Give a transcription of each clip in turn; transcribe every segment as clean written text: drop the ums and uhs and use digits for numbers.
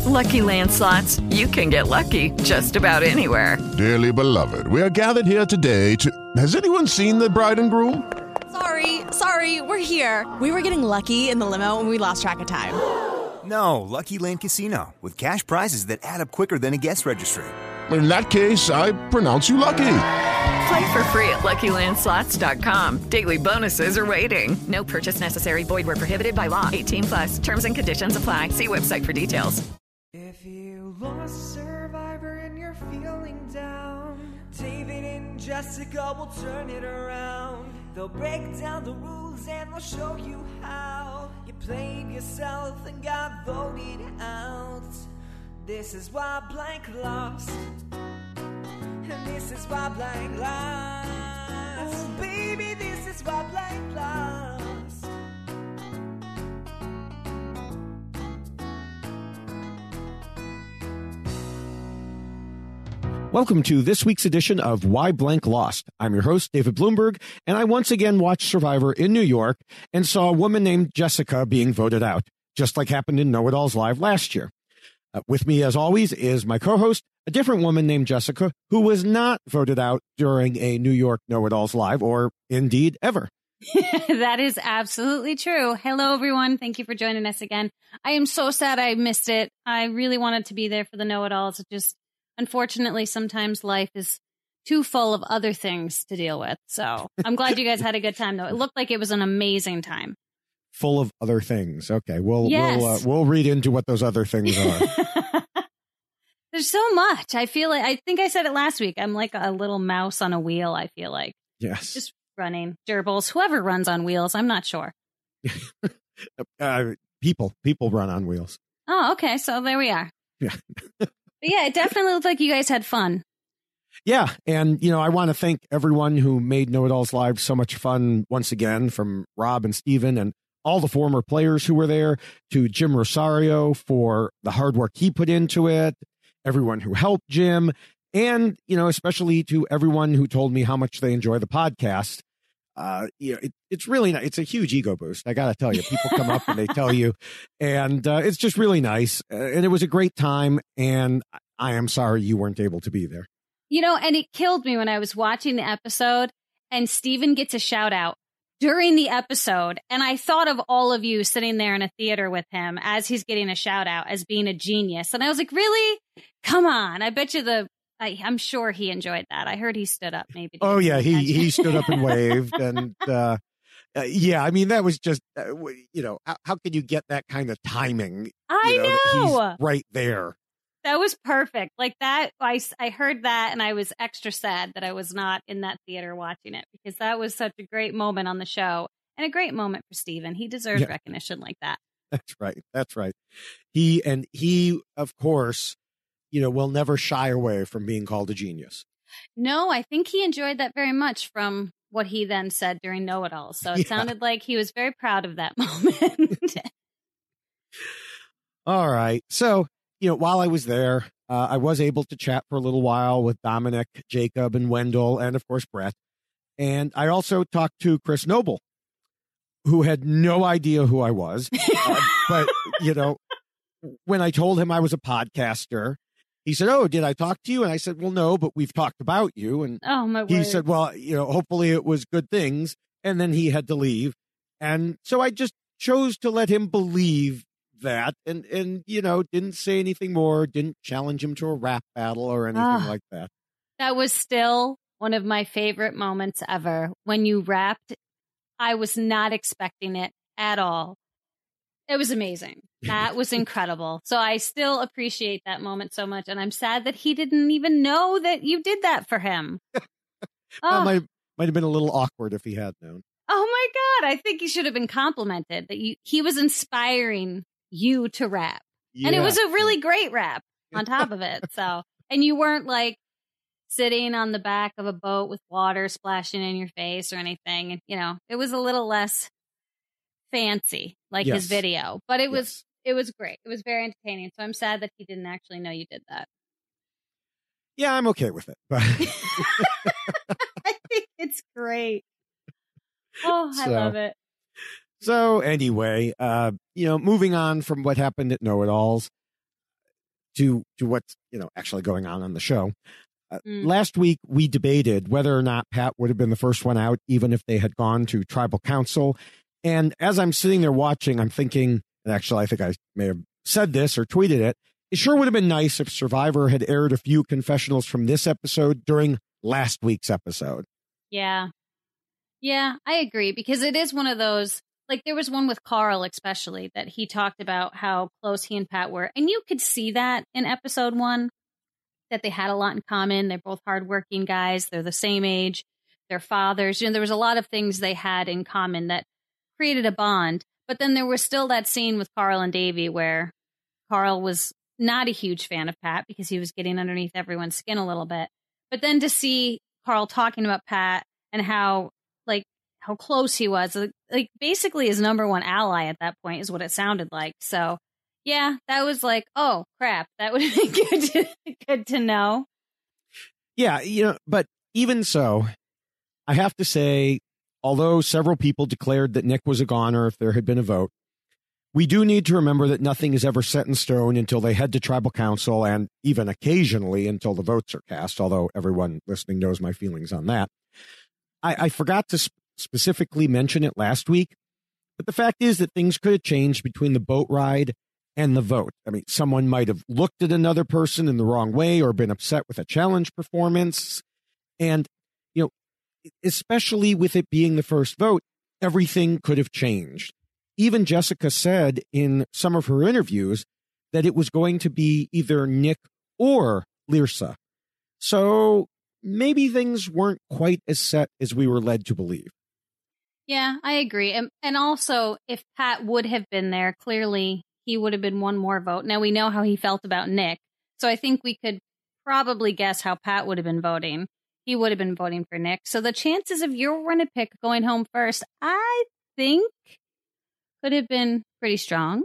Lucky Land Slots, you can get lucky just about anywhere. Dearly beloved, we are gathered here today to... Has anyone seen the bride and groom? Sorry, we're here. We were getting lucky in the limo and we lost track of time. No, Lucky Land Casino, with cash prizes that add up quicker than a guest registry. In that case, I pronounce you lucky. Play for free at LuckyLandSlots.com. Daily bonuses are waiting. No purchase necessary. Void where prohibited by law. 18+. Terms and conditions apply. See website for details. If you lost Survivor and you're feeling down, David and Jessica will turn it around. They'll break down the rules and they'll show you how you played yourself and got voted out. This is why blank lost, and this is why blank lost. Baby, this is why blank lost. Welcome to this week's edition of Why Blank Lost. I'm your host, David Bloomberg, and I once again watched Survivor in New York and saw a woman named Jessica being voted out, just like happened in Know It Alls Live last year. With me, as always, is my co-host, a different woman named Jessica, who was not voted out during a New York Know It Alls Live, or indeed ever. That is absolutely true. Hello, everyone. Thank you for joining us again. I am so sad I missed it. I really wanted to be there for the Know It Alls. It just, unfortunately, sometimes life is too full of other things to deal with. So I'm glad you guys had a good time, though. It looked like it was an amazing time. Full of other things. Okay, Yes. we'll read into what those other things are. There's so much. I feel like, I think I said it last week. I'm like a little mouse on a wheel, I feel like. Yes. Just running. Gerbils, whoever runs on wheels, I'm not sure. People run on wheels. Oh, okay. So there we are. Yeah. But yeah, it definitely looked like you guys had fun. Yeah, and, I want to thank everyone who made Know It Alls Live so much fun once again, from Rob and Steven and all the former players who were there, to Jim Rosario for the hard work he put into it, everyone who helped Jim, and, especially to everyone who told me how much they enjoy the podcast. It's really nice. It's a huge ego boost. I got to tell you, people come up and they tell you, and it's just really nice. And it was a great time. And I am sorry you weren't able to be there. And it killed me when I was watching the episode and Steven gets a shout out during the episode. And I thought of all of you sitting there in a theater with him as he's getting a shout out as being a genius. And I was like, really? Come on. I bet you I'm sure he enjoyed that. I heard he stood up maybe. Oh, yeah. He stood up and waved. And yeah, I mean, that was just, how can you get that kind of timing? I know. He's right there. That was perfect. Like that, I heard that and I was extra sad that I was not in that theater watching it, because that was such a great moment on the show and a great moment for Steven. He deserves recognition like that. That's right. He, of course, will never shy away from being called a genius. No, I think he enjoyed that very much from what he then said during Know It All. So it sounded like he was very proud of that moment. All right. So, while I was there, I was able to chat for a little while with Dominic, Jacob, and Wendell, and of course, Brett. And I also talked to Chris Noble, who had no idea who I was. But, when I told him I was a podcaster, he said, "Oh, did I talk to you?" And I said, "Well, no, but we've talked about you." And he said, "Well, hopefully it was good things." And then he had to leave. And so I just chose to let him believe that and didn't say anything more, didn't challenge him to a rap battle or anything like that. That was still one of my favorite moments ever. When you rapped, I was not expecting it at all. It was amazing. That was incredible. So I still appreciate that moment so much. And I'm sad that he didn't even know that you did that for him. Might have been a little awkward if he had known. Oh my God. I think he should have been complimented that he was inspiring you to rap. Yeah. And it was a really great rap on top of it. So, and you weren't like sitting on the back of a boat with water splashing in your face or anything. And, it was a little less fancy, like his video, but it was great. It was very entertaining. So I'm sad that he didn't actually know you did that. Yeah, I'm okay with it. But I think it's great. Oh, I love it. So anyway, moving on from what happened at Know It Alls, to what's actually going on the show. Last week, we debated whether or not Pat would have been the first one out, even if they had gone to tribal council. And as I'm sitting there watching, I'm thinking, and actually, I think I may have said this or tweeted it, it sure would have been nice if Survivor had aired a few confessionals from this episode during last week's episode. Yeah. Yeah, I agree, because it is one of those, like there was one with Carl especially, that he talked about how close he and Pat were. And you could see that in episode 1, that they had a lot in common. They're both hardworking guys. They're the same age. They're fathers. There was a lot of things they had in common that created a bond. But then there was still that scene with Carl and Davey where Carl was not a huge fan of Pat because he was getting underneath everyone's skin a little bit. But then to see Carl talking about Pat and how close he was, like basically his number one ally at that point is what it sounded like. So yeah, that was like, oh crap, that would have been good to know. Yeah, but even so, I have to say, although several people declared that Nick was a goner if there had been a vote, we do need to remember that nothing is ever set in stone until they head to tribal council, and even occasionally until the votes are cast, although everyone listening knows my feelings on that. I forgot to specifically mention it last week, but the fact is that things could have changed between the boat ride and the vote. I mean, someone might have looked at another person in the wrong way or been upset with a challenge performance. And, especially with it being the first vote, everything could have changed. Even Jessica said in some of her interviews that it was going to be either Nick or Lirsa. So maybe things weren't quite as set as we were led to believe. Yeah, I agree. And also, if Pat would have been there, clearly he would have been one more vote. Now, we know how he felt about Nick, so I think we could probably guess how Pat would have been voting. He would have been voting for Nick. So the chances of your winner pick going home first, I think, could have been pretty strong.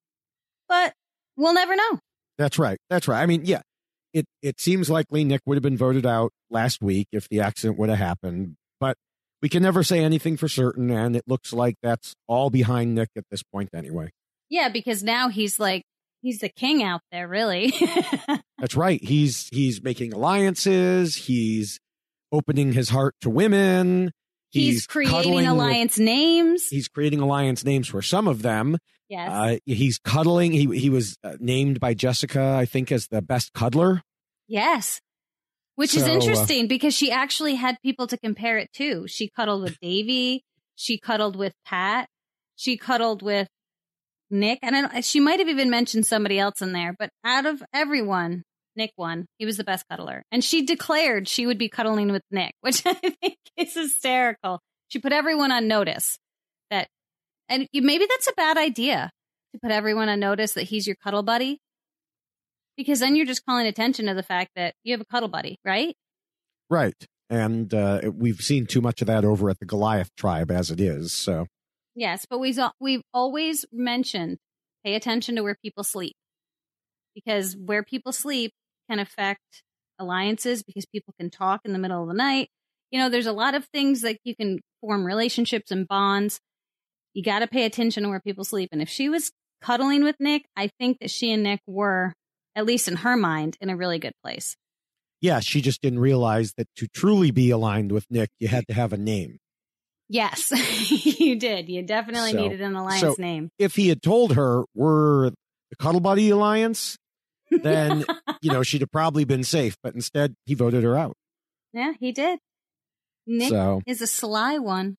But we'll never know. That's right. I mean, yeah, it seems likely Nick would have been voted out last week if the accident would have happened. But we can never say anything for certain, and it looks like that's all behind Nick at this point anyway. Yeah, because now he's the king out there, really. That's right. He's making alliances. He's opening his heart to women. He's creating alliance names. He's creating alliance names for some of them. Yes. He's cuddling. He was named by Jessica, I think, as the best cuddler. Yes. Which is interesting because she actually had people to compare it to. She cuddled with Davey. She cuddled with Pat. She cuddled with Nick. And she might have even mentioned somebody else in there. But out of everyone, Nick won. He was the best cuddler. And she declared she would be cuddling with Nick, which I think is hysterical. She put everyone on notice that, and maybe that's a bad idea to put everyone on notice that he's your cuddle buddy. Because then you're just calling attention to the fact that you have a cuddle buddy, right? Right. And we've seen too much of that over at the Goliath tribe as it is. So yes, but we've always mentioned pay attention to where people sleep. Because where people sleep can affect alliances because people can talk in the middle of the night. There's a lot of things that you can form relationships and bonds. You got to pay attention to where people sleep. And if she was cuddling with Nick, I think that she and Nick were, at least in her mind, in a really good place. Yeah, she just didn't realize that to truly be aligned with Nick, you had to have a name. Yes, you did. You definitely needed an alliance name. If he had told her we're the Cuddle Buddy Alliance, then, she'd have probably been safe. But instead, he voted her out. Yeah, he did. Nick is a sly one.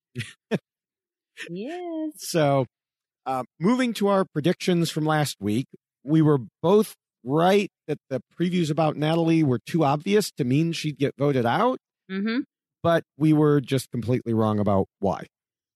Yes. So, moving to our predictions from last week, we were both right that the previews about Natalie were too obvious to mean she'd get voted out. Mm-hmm. But we were just completely wrong about why.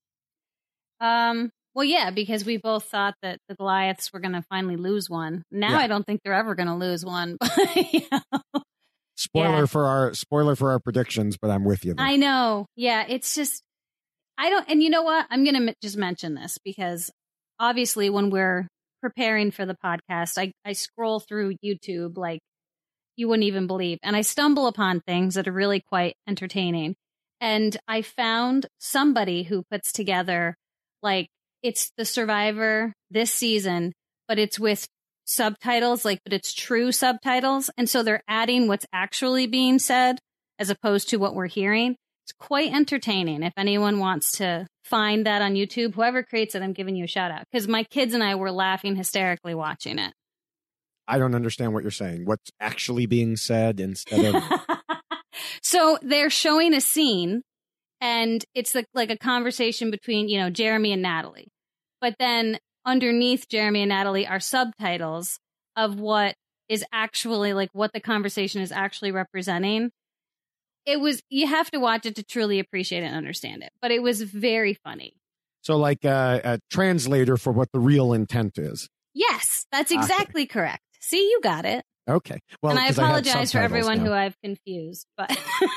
Well, yeah, because we both thought that the Goliaths were going to finally lose one. Now I don't think they're ever going to lose one. Spoiler for our predictions, but I'm with you there. I know. Yeah, it's just and you know what? I'm going to just mention this because obviously when we're preparing for the podcast, I scroll through YouTube like you wouldn't even believe, and I stumble upon things that are really quite entertaining. And I found somebody who puts together it's the Survivor this season, but it's with subtitles, like, but it's true subtitles. And so they're adding what's actually being said as opposed to what we're hearing. It's quite entertaining. If anyone wants to find that on YouTube, whoever creates it, I'm giving you a shout out because my kids and I were laughing hysterically watching it. I don't understand what you're saying. What's actually being said instead of... So they're showing a scene and it's like a conversation between, Jeremy and Natalie. But then underneath Jeremy and Natalie are subtitles of what is actually like what the conversation is actually representing. You have to watch it to truly appreciate it and understand it. But it was very funny. So like a translator for what the real intent is. Yes, that's exactly correct. See, you got it. Okay. Well, and I apologize for everyone who I've confused, but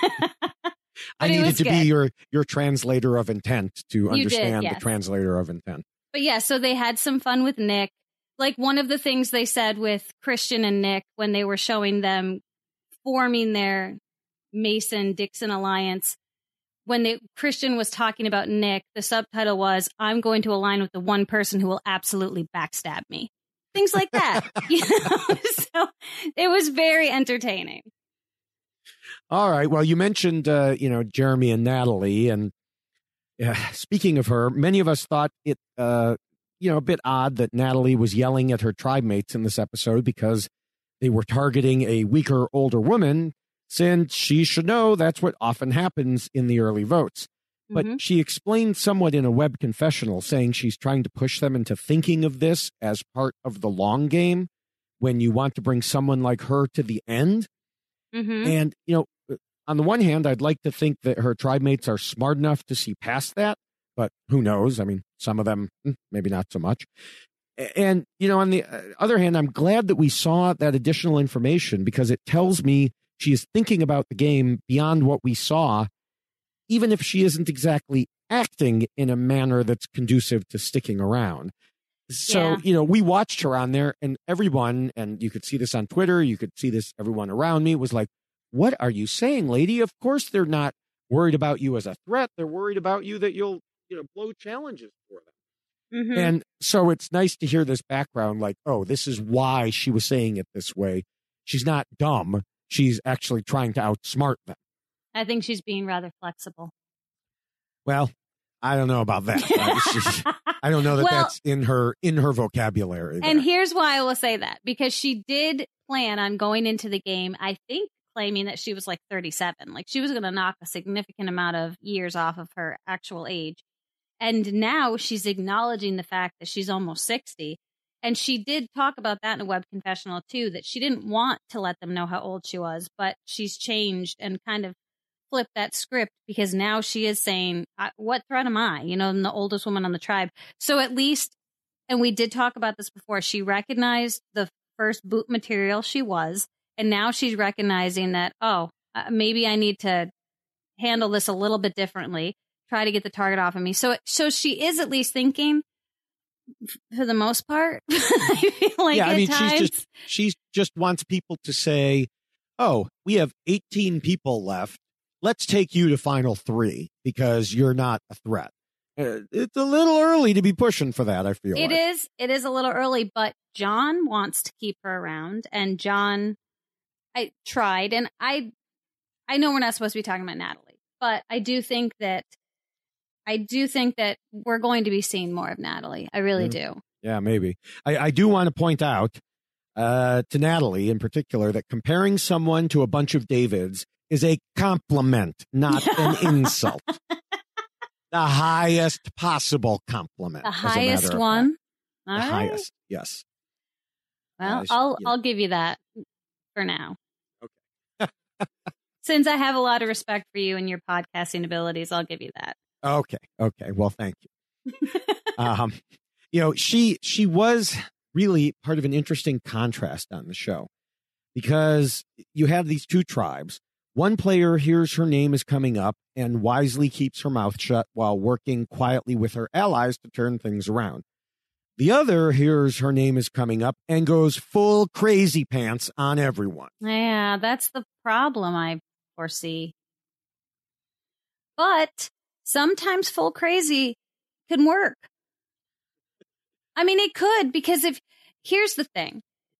I needed to be your translator of intent to understand the translator of intent. But yeah, so they had some fun with Nick. Like one of the things they said with Christian and Nick when they were showing them forming their Mason-Dixon alliance, when Christian was talking about Nick, the subtitle was, "I'm going to align with the one person who will absolutely backstab me." Things like that. So it was very entertaining. All right. Well, you mentioned, Jeremy and Natalie. And speaking of her, many of us thought it, a bit odd that Natalie was yelling at her tribe mates in this episode because they were targeting a weaker, older woman, since she should know that's what often happens in the early votes. But she explained somewhat in a web confessional, saying she's trying to push them into thinking of this as part of the long game when you want to bring someone like her to the end. Mm-hmm. And, on the one hand, I'd like to think that her tribe mates are smart enough to see past that, but who knows? I mean, some of them, maybe not so much. And, on the other hand, I'm glad that we saw that additional information because it tells me she is thinking about the game beyond what we saw, even if she isn't exactly acting in a manner that's conducive to sticking around. So, we watched her on there and everyone, and you could see this on Twitter, you could see this, everyone around me was like, "What are you saying, lady? Of course they're not worried about you as a threat. They're worried about you that you'll, blow challenges for them." Mm-hmm. And so it's nice to hear this background, like, oh, this is why she was saying it this way. She's not dumb. She's actually trying to outsmart them. I think she's being rather flexible. Well, I don't know about that. I don't know that that's in her vocabulary. And here's why I will say that, because she did plan on going into the game, I think, claiming that she was like 37. Like she was going to knock a significant amount of years off of her actual age. And now she's acknowledging the fact that she's almost 60. And she did talk about that in a web confessional too, that she didn't want to let them know how old she was, but she's changed and kind of flipped that script because now she is saying, what threat am I? I'm the oldest woman on the tribe. So at least, and we did talk about this before, she recognized the first boot material she was, and now she's recognizing that, maybe I need to handle this a little bit differently, try to get the target off of me. So she is at least thinking, for the most part. I feel like she just wants people to say, "Oh, we have 18 people left. Let's take you to final 3 because you're not a threat." It's a little early to be pushing for that, I feel. It is a little early, but John wants to keep her around, and John, I tried, and I know we're not supposed to be talking about Natalie, but I do think that we're going to be seeing more of Natalie. I really do. Yeah, maybe. I do want to point out to Natalie in particular that comparing someone to a bunch of Davids is a compliment, not an insult. The highest possible compliment. The highest one? All right. Highest, yes. Well, I'll give you that for now. Okay. Since I have a lot of respect for you and your podcasting abilities, I'll give you that. Okay. Well, thank you. She was really part of an interesting contrast on the show because you have these two tribes. One player hears her name is coming up and wisely keeps her mouth shut while working quietly with her allies to turn things around. The other hears her name is coming up and goes full crazy pants on everyone. Yeah, that's the problem I foresee. But sometimes full crazy can work. I mean, it could, because here's the thing.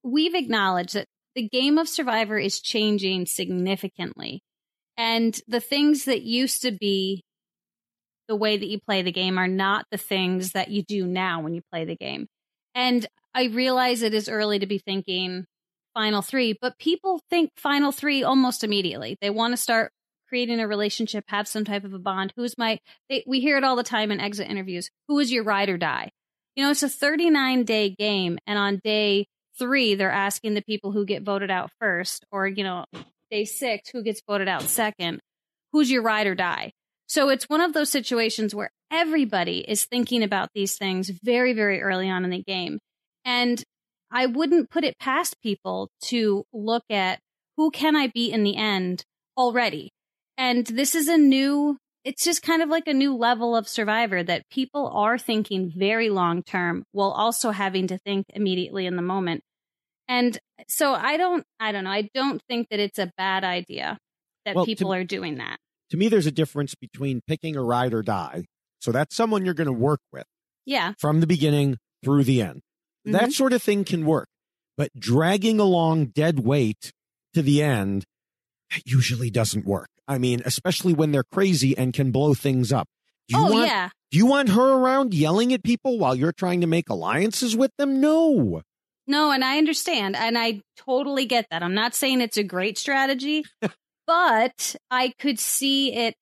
we've acknowledged that the game of Survivor is changing significantly. And the things that used to be the way that you play the game are not the things that you do now when you play the game. And I realize it is early to be thinking Final 3, but people think Final 3 almost immediately. They want to start creating a relationship, have some type of a bond. We hear it all the time in exit interviews. Who is your ride or die? You know, it's a 39-day game. And on day 3, they're asking the people who get voted out first, or, you know, day 6, who gets voted out second, who's your ride or die? So it's one of those situations where everybody is thinking about these things very, very early on in the game. And I wouldn't put it past people to look at who can I beat in the end already. And this is it's just kind of like a new level of Survivor that people are thinking very long term while also having to think immediately in the moment. And so I don't know. I don't think that it's a bad idea that people are doing that. To me, there's a difference between picking a ride or die. So that's someone you're going to work with. Yeah. From the beginning through the end. Mm-hmm. That sort of thing can work. But dragging along dead weight to the end usually doesn't work. I mean, especially when they're crazy and can blow things up. Do you want her around yelling at people while you're trying to make alliances with them? No. No, and I understand. And I totally get that. I'm not saying it's a great strategy. But I could see it.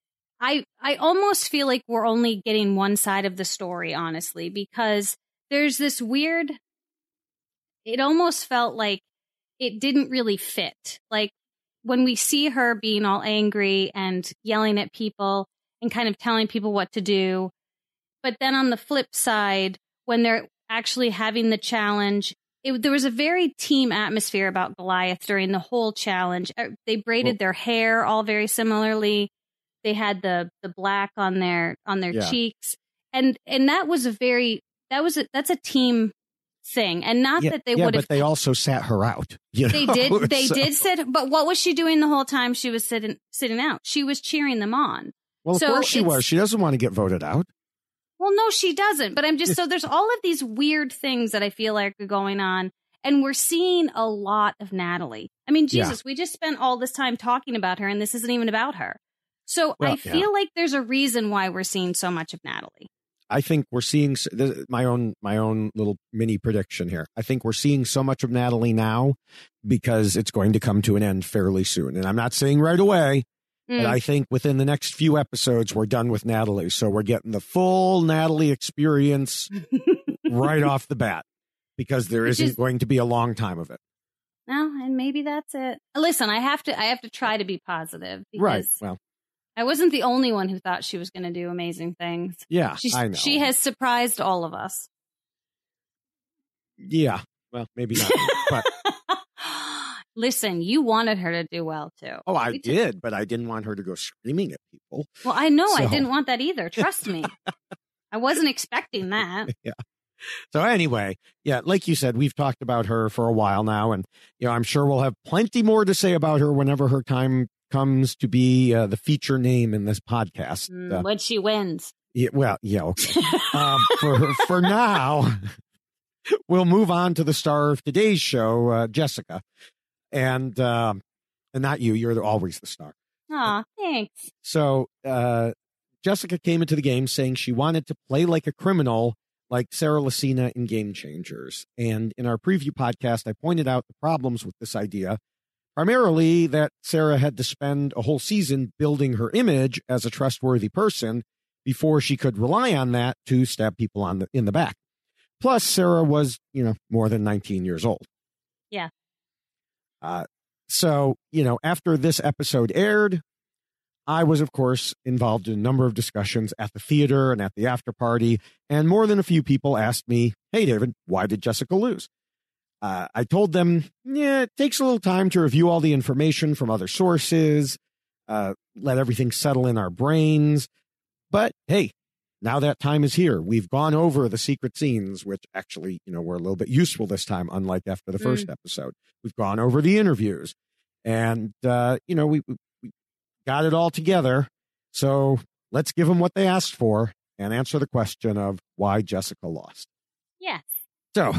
I almost feel like we're only getting one side of the story, honestly, because there's this weird, it almost felt like it didn't really fit. Like when we see her being all angry and yelling at people and kind of telling people what to do. But then on the flip side, when they're actually having the challenge, there was a very team atmosphere about Goliath during the whole challenge. They braided their hair all very similarly. They had the black on their cheeks, and that was that's a team thing, and not that they would have. But they also sat her out. They did sit. But what was she doing the whole time she was sitting out? She was cheering them on. Well, of course she was. She doesn't want to get voted out. Well, no, she doesn't. But I'm just so there's all of these weird things that I feel like are going on. And we're seeing a lot of Natalie. I mean, Jesus, we just spent all this time talking about her, and this isn't even about her. So I feel like there's a reason why we're seeing so much of Natalie. I think we're seeing my own little mini prediction here. I think we're seeing so much of Natalie now because it's going to come to an end fairly soon. And I'm not saying right away. But I think within the next few episodes, we're done with Natalie. So we're getting the full Natalie experience right off the bat because there isn't going to be a long time of it. No, and maybe that's it. Listen, I have to try to be positive. Because right. Well, I wasn't the only one who thought she was going to do amazing things. Yeah, I know. She has surprised all of us. Yeah. Well, maybe not. But listen, you wanted her to do well, too. Oh, I did, but I didn't want her to go screaming at people. Well, I know. I didn't want that either. Trust me. I wasn't expecting that. Yeah. So anyway, like you said, we've talked about her for a while now, and I'm sure we'll have plenty more to say about her whenever her time comes to be the feature name in this podcast. When she wins. Okay. For now, we'll move on to the star of today's show, Jessica. And not you. You're always the star. Aw, thanks. So Jessica came into the game saying she wanted to play like a criminal like Sarah Lacina in Game Changers. And in our preview podcast, I pointed out the problems with this idea, primarily that Sarah had to spend a whole season building her image as a trustworthy person before she could rely on that to stab people in the back. Plus, Sarah was, more than 19 years old. Yeah. So, after this episode aired, I was, of course, involved in a number of discussions at the theater and at the after party, and more than a few people asked me, "Hey, David, why did Jessica lose?" I told them, it takes a little time to review all the information from other sources, let everything settle in our brains. But hey, now that time is here. We've gone over the secret scenes, which actually, were a little bit useful this time, unlike after the first episode. We've gone over the interviews, and, we got it all together. So let's give them what they asked for and answer the question of why Jessica lost. Yes. So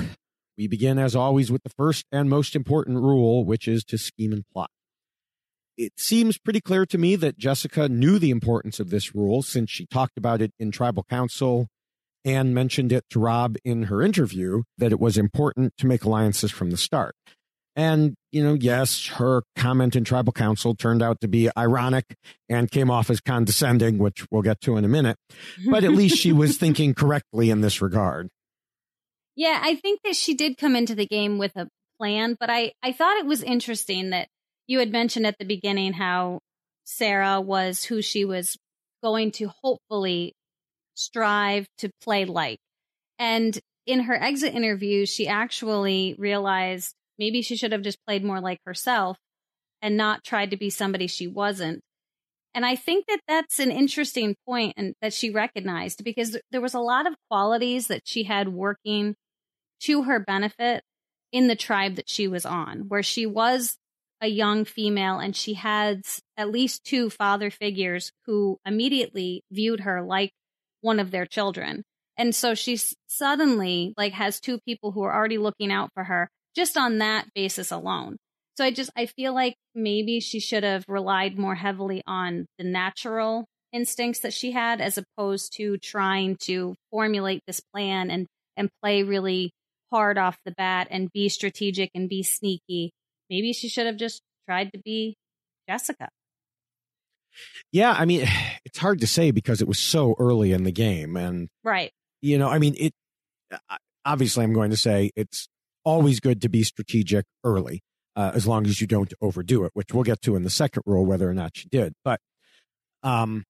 we begin, as always, with the first and most important rule, which is to scheme and plot. It seems pretty clear to me that Jessica knew the importance of this rule since she talked about it in Tribal Council and mentioned it to Rob in her interview, that it was important to make alliances from the start. And, yes, her comment in Tribal Council turned out to be ironic and came off as condescending, which we'll get to in a minute. But at least she was thinking correctly in this regard. Yeah, I think that she did come into the game with a plan, but I thought it was interesting that you had mentioned at the beginning how Sarah was who she was going to hopefully strive to play like. And in her exit interview, she actually realized maybe she should have just played more like herself and not tried to be somebody she wasn't. And I think that that's an interesting point and that she recognized, because there was a lot of qualities that she had working to her benefit in the tribe that she was on, where she was a young female and she had at least two father figures who immediately viewed her like one of their children. And so she suddenly has two people who are already looking out for her just on that basis alone. So I feel like maybe she should have relied more heavily on the natural instincts that she had, as opposed to trying to formulate this plan and play really hard off the bat and be strategic and be sneaky. Maybe she should have just tried to be Jessica. Yeah, I mean, it's hard to say because it was so early in the game. And, right. Obviously I'm going to say it's always good to be strategic early, as long as you don't overdo it, which we'll get to in the second rule, whether or not she did. But, I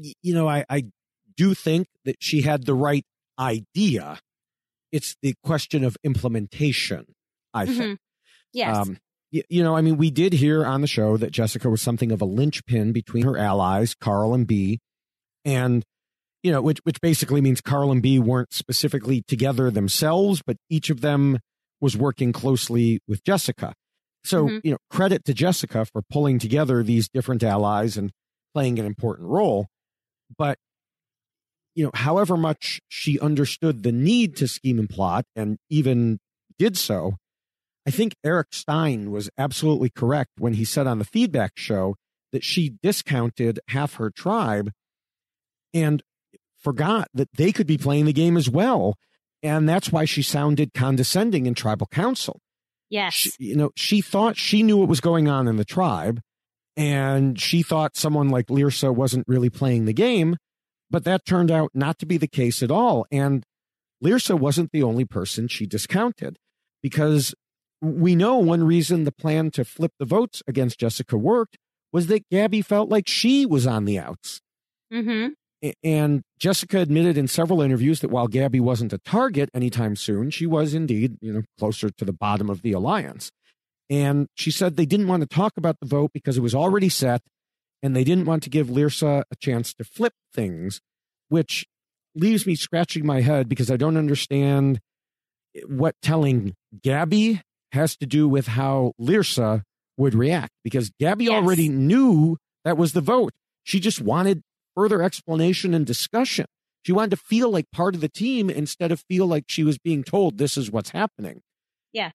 do think that she had the right idea. It's the question of implementation, I think. Yes. We did hear on the show that Jessica was something of a linchpin between her allies, Carl and Bea, and, which basically means Carl and Bea weren't specifically together themselves, but each of them was working closely with Jessica. So, credit to Jessica for pulling together these different allies and playing an important role. But, however much she understood the need to scheme and plot and even did so, I think Eric Stein was absolutely correct when he said on the feedback show that she discounted half her tribe and forgot that they could be playing the game as well. And that's why she sounded condescending in Tribal Council. Yes. She thought she knew what was going on in the tribe, and she thought someone like Lyrsa wasn't really playing the game, but that turned out not to be the case at all. And Lyrsa wasn't the only person she discounted, because we know one reason the plan to flip the votes against Jessica worked was that Gabby felt like she was on the outs. Mm-hmm. And Jessica admitted in several interviews that while Gabby wasn't a target anytime soon, she was indeed, closer to the bottom of the alliance. And she said they didn't want to talk about the vote because it was already set, and they didn't want to give Lyrsa a chance to flip things, which leaves me scratching my head because I don't understand what telling Gabby has to do with how Lyrsa would react, because Gabby already knew that was the vote. She just wanted further explanation and discussion. She wanted to feel like part of the team instead of feel like she was being told this is what's happening. Yeah.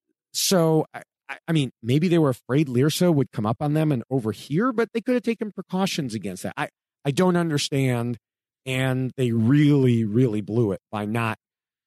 So, I mean, maybe they were afraid Lyrsa would come up on them and overhear, but they could have taken precautions against that. I don't understand. And they really, really blew it by not,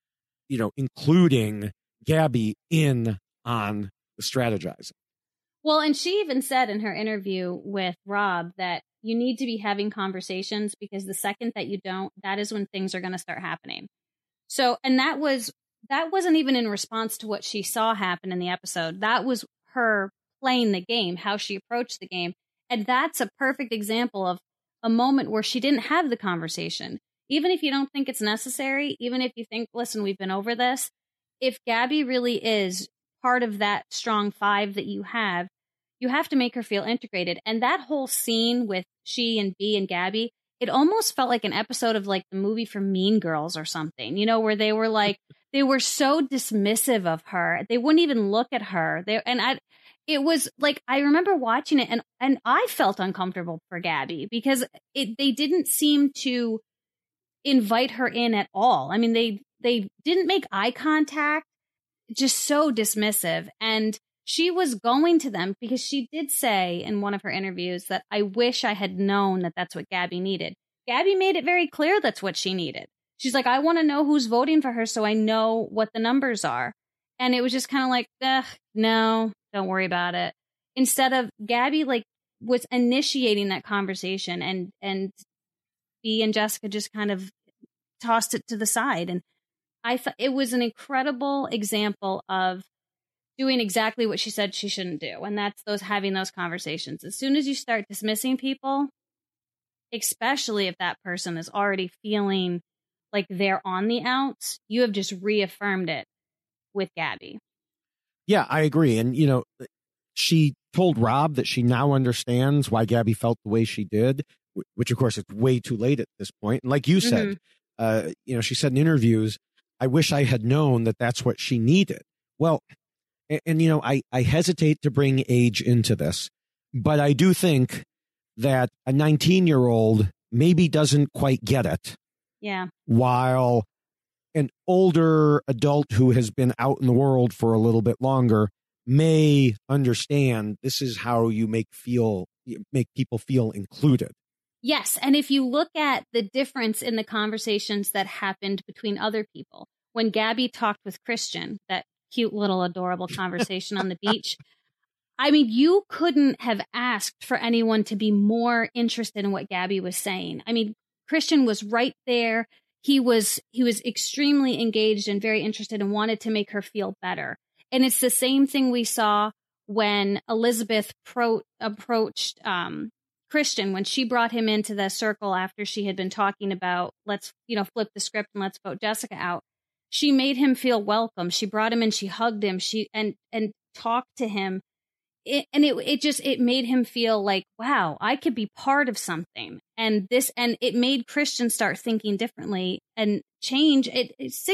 including Gabby in on the strategizing. Well, and she even said in her interview with Rob that you need to be having conversations, because the second that you don't, that is when things are going to start happening. So, and that wasn't even in response to what she saw happen in the episode. That was her playing the game, how she approached the game. And that's a perfect example of a moment where she didn't have the conversation. Even if you don't think it's necessary, even if you think, listen, we've been over this, if Gabby really is part of that strong five that you have to make her feel integrated. And that whole scene with she and Bea and Gabby, it almost felt like an episode of like the movie from Mean Girls or something, where they were like, they were so dismissive of her. They wouldn't even look at her. It was like, I remember watching it and I felt uncomfortable for Gabby because they didn't seem to invite her in at all. I mean, they didn't make eye contact. just so dismissive. And she was going to them because she did say in one of her interviews that I wish I had known that that's what Gabby needed. Gabby made it very clear that's what she needed. She's like, I want to know who's voting for her so I know what the numbers are. And it was just kind of like, no, don't worry about it. Instead of Gabby, like, was initiating that conversation, and Bea and Jessica just kind of tossed it to the side. And I thought it was an incredible example of doing exactly what she said she shouldn't do. And that's having those conversations. As soon as you start dismissing people, especially if that person is already feeling like they're on the outs, you have just reaffirmed it with Gabby. Yeah, I agree. And, she told Rob that she now understands why Gabby felt the way she did, which, of course, it's way too late at this point. And like you said, she said in interviews, I wish I had known that that's what she needed. Well, and I hesitate to bring age into this, but I do think that a 19-year-old maybe doesn't quite get it. Yeah. While an older adult who has been out in the world for a little bit longer may understand this is how you make people feel included. Yes. And if you look at the difference in the conversations that happened between other people, when Gabby talked with Christian, that cute little adorable conversation on the beach, I mean, you couldn't have asked for anyone to be more interested in what Gabby was saying. I mean, Christian was right there. He was extremely engaged and very interested and wanted to make her feel better. And it's the same thing we saw when Elizabeth approached Christian, when she brought him into the circle after she had been talking about, let's, flip the script and let's vote Jessica out. She made him feel welcome. She brought him in, she hugged him, and talked to him. It made him feel like, wow, I could be part of something. And it made Christian start thinking differently and change it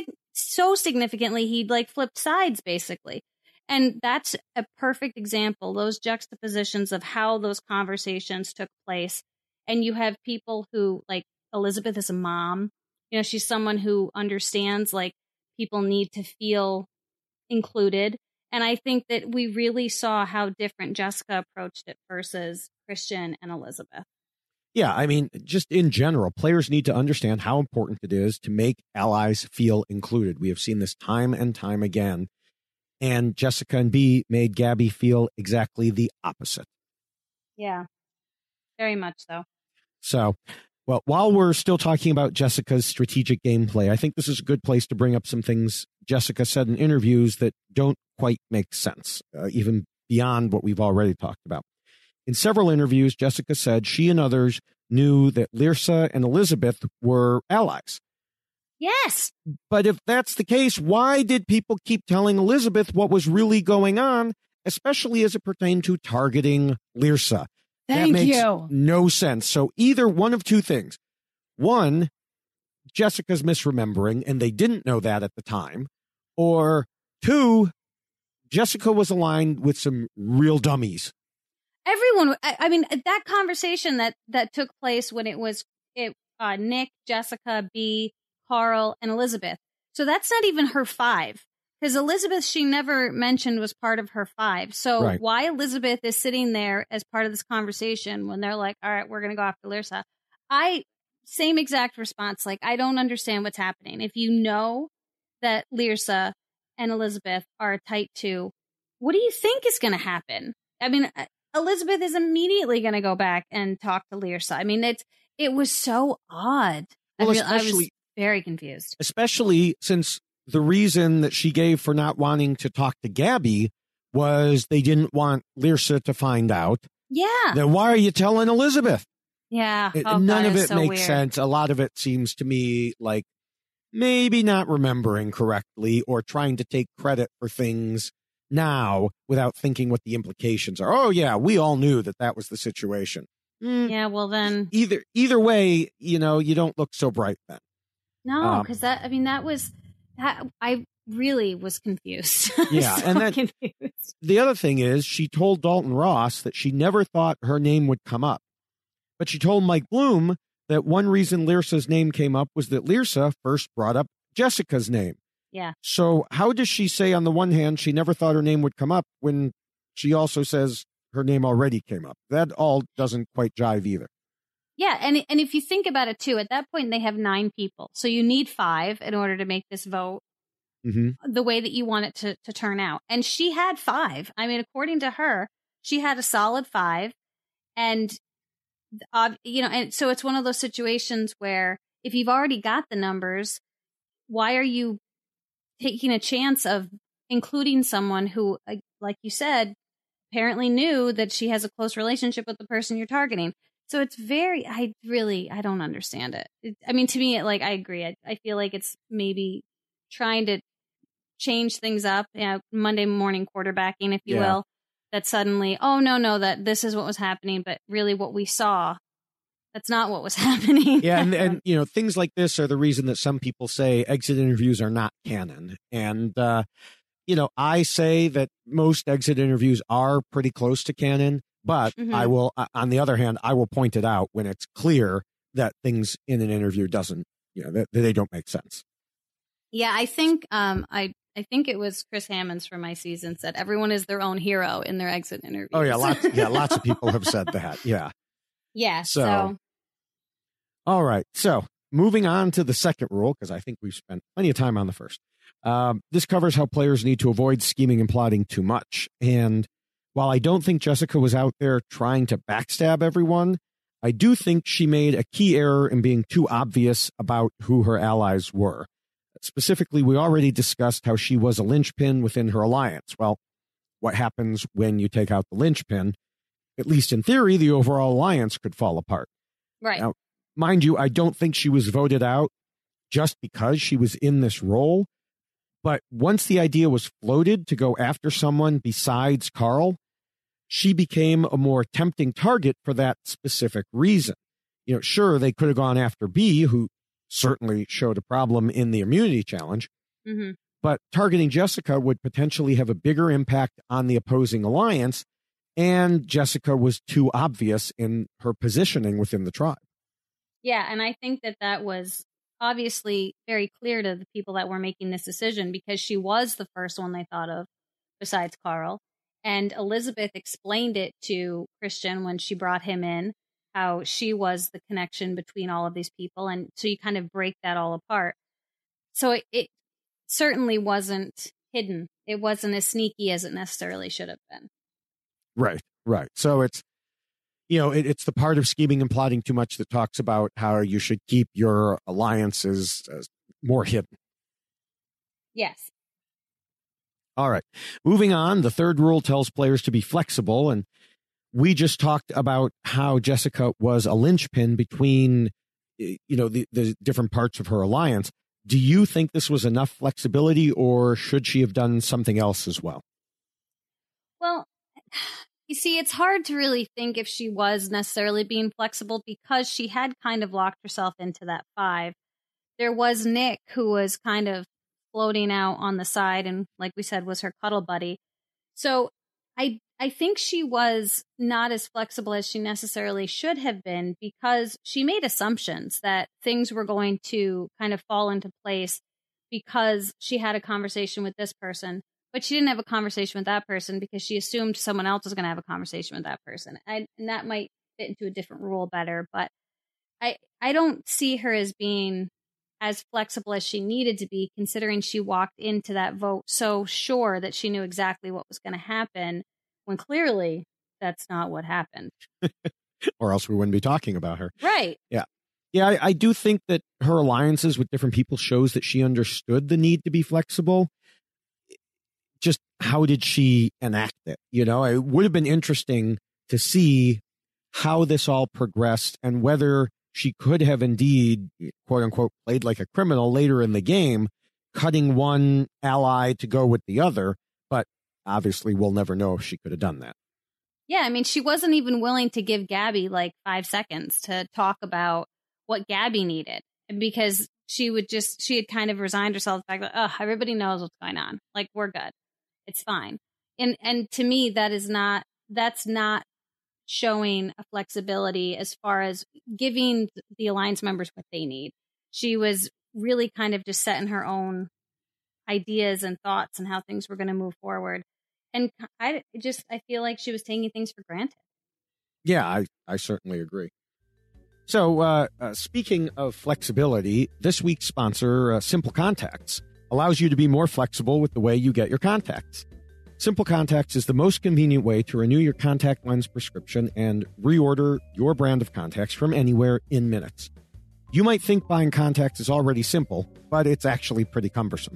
so significantly. He'd flipped sides basically. And that's a perfect example, those juxtapositions of how those conversations took place. And you have people who, like Elizabeth is a mom, she's someone who understands people need to feel included. And I think that we really saw how different Jessica approached it versus Christian and Elizabeth. Yeah, I mean, just in general, players need to understand how important it is to make allies feel included. We have seen this time and time again. And Jessica and Bea made Gabby feel exactly the opposite. Yeah, very much so. So, well, while we're still talking about Jessica's strategic gameplay, I think this is a good place to bring up some things Jessica said in interviews that don't quite make sense, even beyond what we've already talked about. In several interviews, Jessica said she and others knew that Lyrsa and Elizabeth were allies. Yes. But if that's the case, why did people keep telling Elizabeth what was really going on, especially as it pertained to targeting Lyrsa? That makes no sense. So either one of two things. One, Jessica's misremembering, and they didn't know that at the time. Or two, Jessica was aligned with some real dummies. Everyone, I mean, that conversation that took place when it was Nick, Jessica, Bea, Carl, and Elizabeth. So that's not even her five. Because Elizabeth, she never mentioned was part of her five. So right. Why Elizabeth is sitting there as part of this conversation when they're like, all right, we're going to go after Lyrsa. Same exact response. I don't understand what's happening. If you know that Lyrsa and Elizabeth are a tight two, what do you think is going to happen? I mean, Elizabeth is immediately going to go back and talk to Lyrsa. I mean, it was so odd. Well, I was very confused. Especially since the reason that she gave for not wanting to talk to Gabby was they didn't want Lyrsa to find out. Yeah. Then why are you telling Elizabeth? Yeah. None of it so makes weird. sense. A lot of it seems to me like maybe not remembering correctly or trying to take credit for things now without thinking what the implications are. Oh, yeah, we all knew that was the situation. Yeah, well then. Either way, you don't look so bright then. No, because that I really was confused. Yeah, so and then confused. The other thing is she told Dalton Ross that she never thought her name would come up. But she told Mike Bloom that one reason Lyrsa's name came up was that Lyrsa first brought up Jessica's name. Yeah. So how does she say on the one hand she never thought her name would come up when she also says her name already came up? That all doesn't quite jive either. Yeah, and if you think about it too, at that point they have 9 people. So you need 5 in order to make this vote the way that you want it to turn out. And she had 5. I mean, according to her, she had a solid 5. And, and so it's one of those situations where if you've already got the numbers, why are you taking a chance of including someone who, like you said, apparently knew that she has a close relationship with the person you're targeting? So it's I don't understand it. I mean, to me, I agree. I feel like it's maybe trying to change things up, Monday morning quarterbacking, if you will, that suddenly, oh, no, that this is what was happening. But really what we saw, that's not what was happening. Yeah. And things like this are the reason that some people say exit interviews are not canon. And, I say that most exit interviews are pretty close to canon. But I will, on the other hand, I will point it out when it's clear that things in an interview that they don't make sense. Yeah, I think I think it was Chris Hammonds from my season said everyone is their own hero in their exit interviews. Oh yeah, lots of people have said that. Yeah. Yeah. So all right. So moving on to the second rule, because I think we've spent plenty of time on the first. This covers how players need to avoid scheming and plotting too much. And while I don't think Jessica was out there trying to backstab everyone, I do think she made a key error in being too obvious about who her allies were. Specifically, we already discussed how she was a linchpin within her alliance. Well, what happens when you take out the linchpin? At least in theory, the overall alliance could fall apart. Right. Now, mind you, I don't think she was voted out just because she was in this role. But once the idea was floated to go after someone besides Carl, she became a more tempting target for that specific reason. Sure, they could have gone after B, who certainly showed a problem in the immunity challenge, but targeting Jessica would potentially have a bigger impact on the opposing alliance, and Jessica was too obvious in her positioning within the tribe. Yeah, and I think that was obviously very clear to the people that were making this decision because she was the first one they thought of besides Carl. And Elizabeth explained it to Christian when she brought him in, how she was the connection between all of these people. And so you kind of break that all apart. So it certainly wasn't hidden. It wasn't as sneaky as it necessarily should have been. Right. So it's, it's the part of scheming and plotting too much that talks about how you should keep your alliances more hidden. Yes. All right. Moving on, the third rule tells players to be flexible. And we just talked about how Jessica was a linchpin between, the different parts of her alliance. Do you think this was enough flexibility, or should she have done something else as well? Well, you see, it's hard to really think if she was necessarily being flexible because she had kind of locked herself into that 5. There was Nick, who was kind of floating out on the side and, like we said, was her cuddle buddy. So I think she was not as flexible as she necessarily should have been because she made assumptions that things were going to kind of fall into place because she had a conversation with this person, but she didn't have a conversation with that person because she assumed someone else was going to have a conversation with that person. And that might fit into a different rule better, but I don't see her as being as flexible as she needed to be, considering she walked into that vote so sure that she knew exactly what was going to happen, when clearly that's not what happened. Or else we wouldn't be talking about her. Right. Yeah. Yeah, I do think that her alliances with different people shows that she understood the need to be flexible. Just how did she enact it? It would have been interesting to see how this all progressed and whether she could have indeed, quote unquote, played like a criminal later in the game, cutting one ally to go with the other. But obviously, we'll never know if she could have done that. Yeah, I mean, she wasn't even willing to give Gabby 5 seconds to talk about what Gabby needed because she had kind of resigned herself to the fact that, everybody knows what's going on. We're good. It's fine. And to me, that's not showing a flexibility as far as giving the alliance members what they need. She was really kind of just set in her own ideas and thoughts and how things were going to move forward. And I feel like she was taking things for granted. Yeah, I certainly agree. So, speaking of flexibility, this week's sponsor, Simple Contacts, allows you to be more flexible with the way you get your contacts. Simple Contacts is the most convenient way to renew your contact lens prescription and reorder your brand of contacts from anywhere in minutes. You might think buying contacts is already simple, but it's actually pretty cumbersome.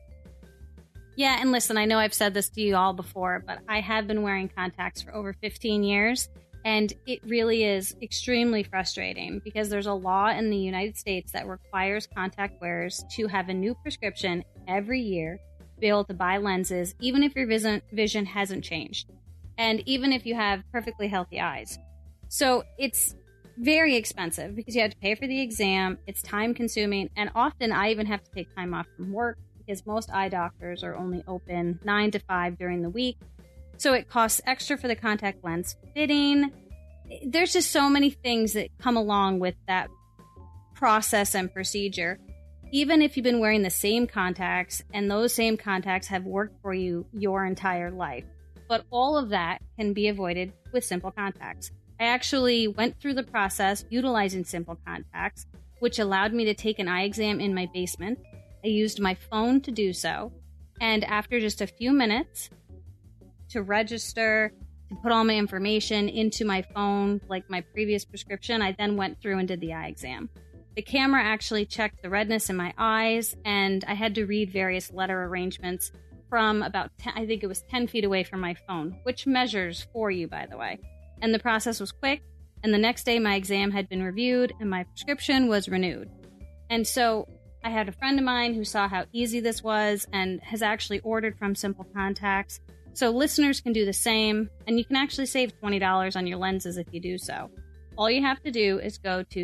Yeah, and listen, I know I've said this to you all before, but I have been wearing contacts for over 15 years, and it really is extremely frustrating because there's a law in the United States that requires contact wearers to have a new prescription every year to be able to buy lenses, even if your vision hasn't changed, and even if you have perfectly healthy eyes. So it's very expensive because you have to pay for the exam, it's time consuming, and often I even have to take time off from work because most eye doctors are only open 9 to 5 during the week. So it costs extra for the contact lens fitting. There's just so many things that come along with that process and procedure. Even if you've been wearing the same contacts and those same contacts have worked for you your entire life. But all of that can be avoided with Simple Contacts. I actually went through the process utilizing Simple Contacts, which allowed me to take an eye exam in my basement. I used my phone to do so, and after just a few minutes to register, to put all my information into my phone, like my previous prescription, I then went through and did the eye exam. The camera actually checked the redness in my eyes, and I had to read various letter arrangements from about 10 feet away from my phone, which measures for you, by the way. And the process was quick, and the next day my exam had been reviewed and my prescription was renewed. And so I had a friend of mine who saw how easy this was and has actually ordered from Simple Contacts. So listeners can do the same, and you can actually save $20 on your lenses if you do so. All you have to do is go to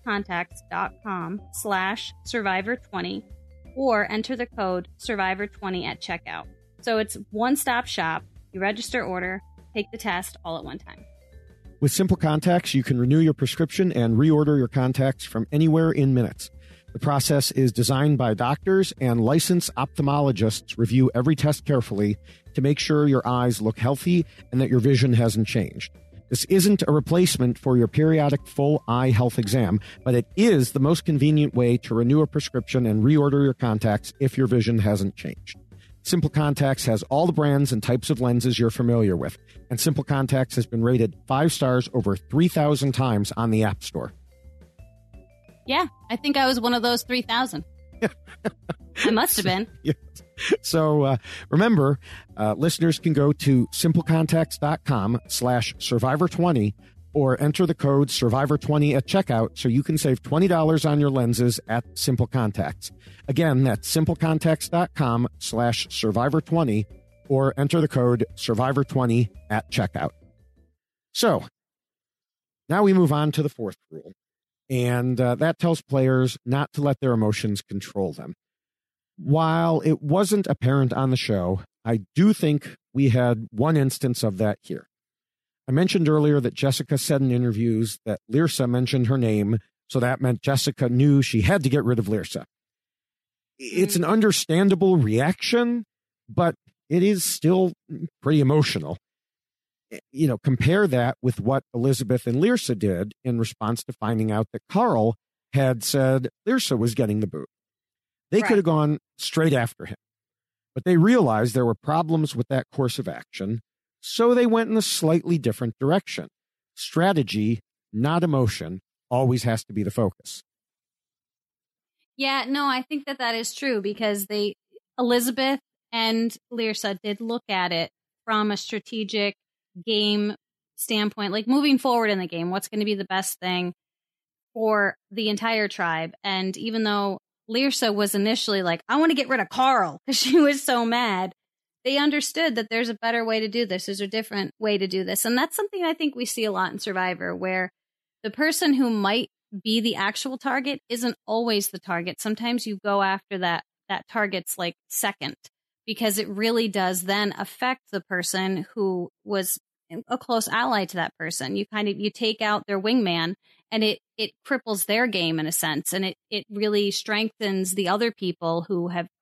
simplecontacts.com/survivor20 or enter the code survivor20 at checkout. So it's one-stop shop. You register, order, take the test all at one time. With Simple Contacts, you can renew your prescription and reorder your contacts from anywhere in minutes. The process is designed by doctors, and licensed ophthalmologists review every test carefully to make sure your eyes look healthy and that your vision hasn't changed. This isn't a replacement for your periodic full eye health exam, but it is the most convenient way to renew a prescription and reorder your contacts if your vision hasn't changed. Simple Contacts has all the brands and types of lenses you're familiar with, and Simple Contacts has been rated 5 stars over 3,000 times on the App Store. Yeah, I think I was one of those 3,000. I must have been. Yes. So remember, listeners can go to simplecontacts.com/survivor20 or enter the code survivor20 at checkout so you can save $20 on your lenses at Simple Contacts. Again, that's simplecontacts.com/survivor20 or enter the code survivor20 at checkout. So now we move on to the fourth rule. And that tells players not to let their emotions control them. While it wasn't apparent on the show, I do think we had one instance of that here. I mentioned earlier that Jessica said in interviews that Lyrsa mentioned her name, so that meant Jessica knew she had to get rid of Lyrsa. It's an understandable reaction, but it is still pretty emotional. You know, compare that with what Elizabeth and Lyrsa did in response to finding out that Carl had said Lyrsa was getting the boot. They could have gone straight after him, but they realized there were problems with that course of action, so they went in a slightly different direction. Strategy, not emotion, always has to be the focus. Yeah, no, I think that is true because Elizabeth and Lyrsa did look at it from a strategic game standpoint, like moving forward in the game, what's going to be the best thing for the entire tribe. And even though Lyrsa was initially like, I want to get rid of Carl because she was so mad, they understood that there's a better way to do this. There's a different way to do this. And that's something I think we see a lot in Survivor, where the person who might be the actual target isn't always the target. Sometimes you go after that target's like second, because it really does then affect the person who was a close ally to that person. You take out their wingman, and it cripples their game in a sense, and it really strengthens the other people who have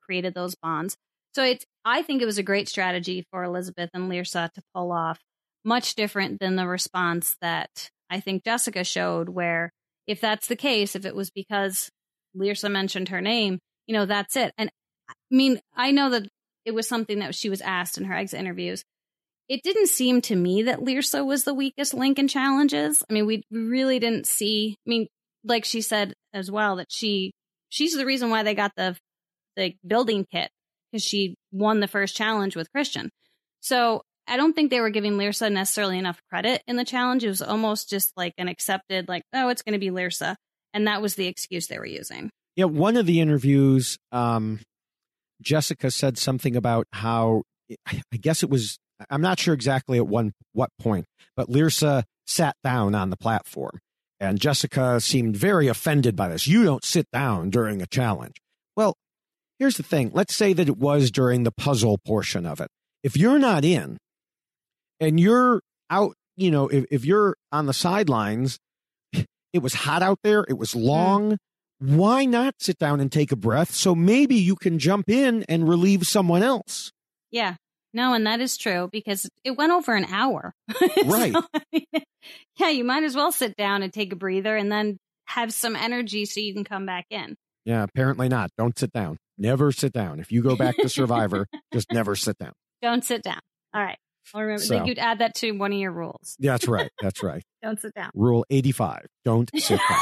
created those bonds. So I think it was a great strategy for Elizabeth and Lyrsa to pull off, much different than the response that I think Jessica showed, where if that's the case, if it was because Lyrsa mentioned her name, that's it. And I mean, I know that it was something that she was asked in her exit interviews. It didn't seem to me that Lyrsa was the weakest link in challenges. I mean, we really didn't see. I mean, like she said as well, that she's the reason why they got the building kit, because she won the first challenge with Christian. So I don't think they were giving Lyrsa necessarily enough credit in the challenge. It was almost just like an accepted, like, oh, it's going to be Lyrsa. And that was the excuse they were using. Yeah, one of the interviews, Jessica said something about how, I guess it was, I'm not sure exactly at what point, but Lyrsa sat down on the platform. And Jessica seemed very offended by this. You don't sit down during a challenge. Well, here's the thing. Let's say that it was during the puzzle portion of it. If you're not in and you're out, if you're on the sidelines, it was hot out there, it was long. Why not sit down and take a breath so maybe you can jump in and relieve someone else? Yeah. No, and that is true, because it went over an hour. Right. So, yeah, you might as well sit down and take a breather and then have some energy so you can come back in. Yeah, apparently not. Don't sit down. Never sit down. If you go back to Survivor, just never sit down. Don't sit down. All right. I'll remember that you'd add that to one of your rules. That's right. That's right. Don't sit down. Rule 85. Don't sit down.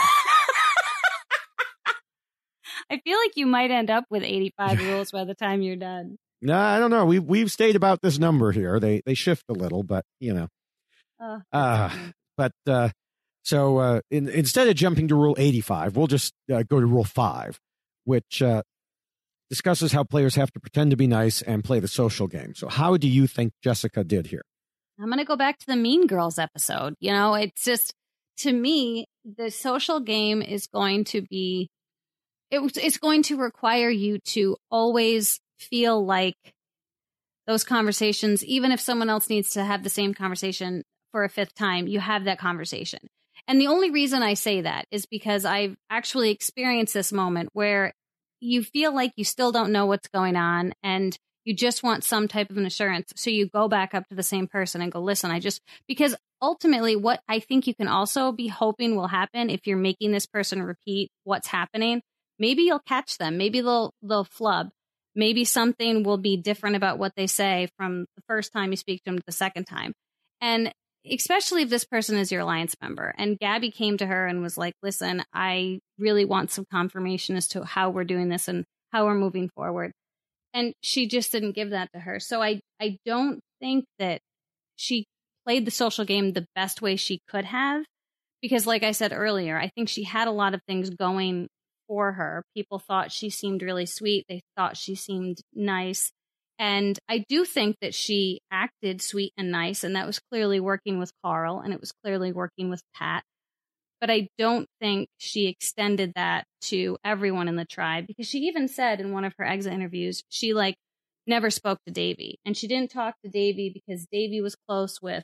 I feel like you might end up with 85 rules by the time you're done. No, I don't know. We've stayed about this number here. They shift a little, but instead of jumping to Rule 85, we'll just go to Rule 5, which discusses how players have to pretend to be nice and play the social game. So how do you think Jessica did here? I'm going to go back to the Mean Girls episode. It's just, to me, the social game is going to be, it's going to require you to always feel like those conversations, even if someone else needs to have the same conversation for a fifth time, you have that conversation. And the only reason I say that is because I've actually experienced this moment where you feel like you still don't know what's going on and you just want some type of an assurance. So you go back up to the same person and go, listen, because ultimately what I think you can also be hoping will happen if you're making this person repeat what's happening, maybe you'll catch them. Maybe they'll flub. Maybe something will be different about what they say from the first time you speak to them to the second time. And especially if this person is your alliance member. And Gabby came to her and was like, listen, I really want some confirmation as to how we're doing this and how we're moving forward. And she just didn't give that to her. So I don't think that she played the social game the best way she could have. Because like I said earlier, I think she had a lot of things going for her. People thought she seemed really sweet. They thought she seemed nice. And I do think that she acted sweet and nice, and that was clearly working with Carl, and it was clearly working with Pat. But I don't think she extended that to everyone in the tribe, because she even said in one of her exit interviews, she never spoke to Davy. And she didn't talk to Davy because Davy was close with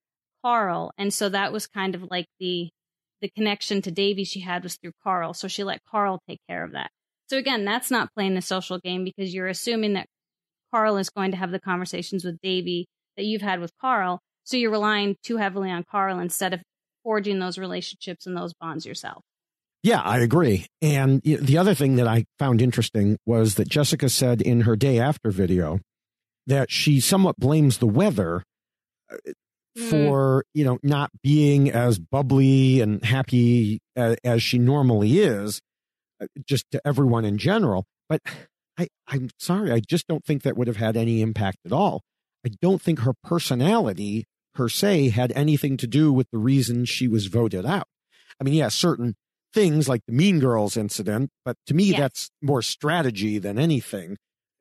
Carl. And so that was kind of like the connection to Davy she had was through Carl. So she let Carl take care of that. So again, that's not playing the social game, because you're assuming that Carl is going to have the conversations with Davy that you've had with Carl. So you're relying too heavily on Carl instead of forging those relationships and those bonds yourself. Yeah, I agree. And the other thing that I found interesting was that Jessica said in her day after video that she somewhat blames the weather for, not being as bubbly and happy as she normally is, just to everyone in general. But I'm sorry, I just don't think that would have had any impact at all. I don't think her personality per se had anything to do with the reason she was voted out. I mean, yeah, certain things like the Mean Girls incident, but to me, that's more strategy than anything.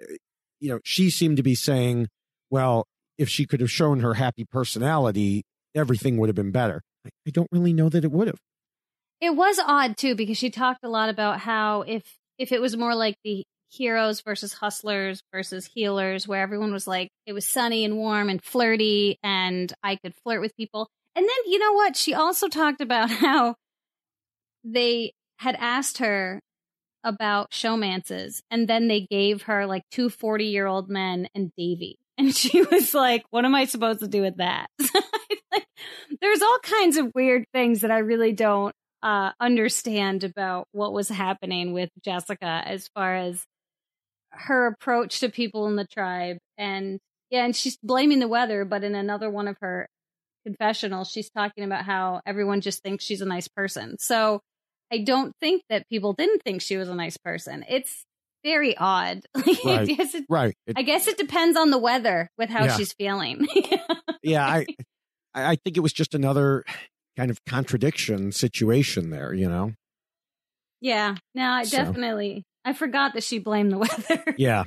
She seemed to be saying, well, if she could have shown her happy personality, everything would have been better. I don't really know that it would have. It was odd, too, because she talked a lot about how if it was more like the heroes versus hustlers versus healers, where everyone was like, it was sunny and warm and flirty and I could flirt with people. And then, you know what? She also talked about how they had asked her about showmances, and then they gave her like 2 40-year-old men and Davy. And she was like, what am I supposed to do with that? Like, there's all kinds of weird things that I really don't understand about what was happening with Jessica as far as her approach to people in the tribe. And she's blaming the weather, but in another one of her confessionals, she's talking about how everyone just thinks she's a nice person. So I don't think that people didn't think she was a nice person. It's very odd. Right. I guess it depends on the weather with how she's feeling. Yeah, I think it was just another kind of contradiction situation there, you know? Yeah. No, definitely. I forgot that she blamed the weather. Yeah.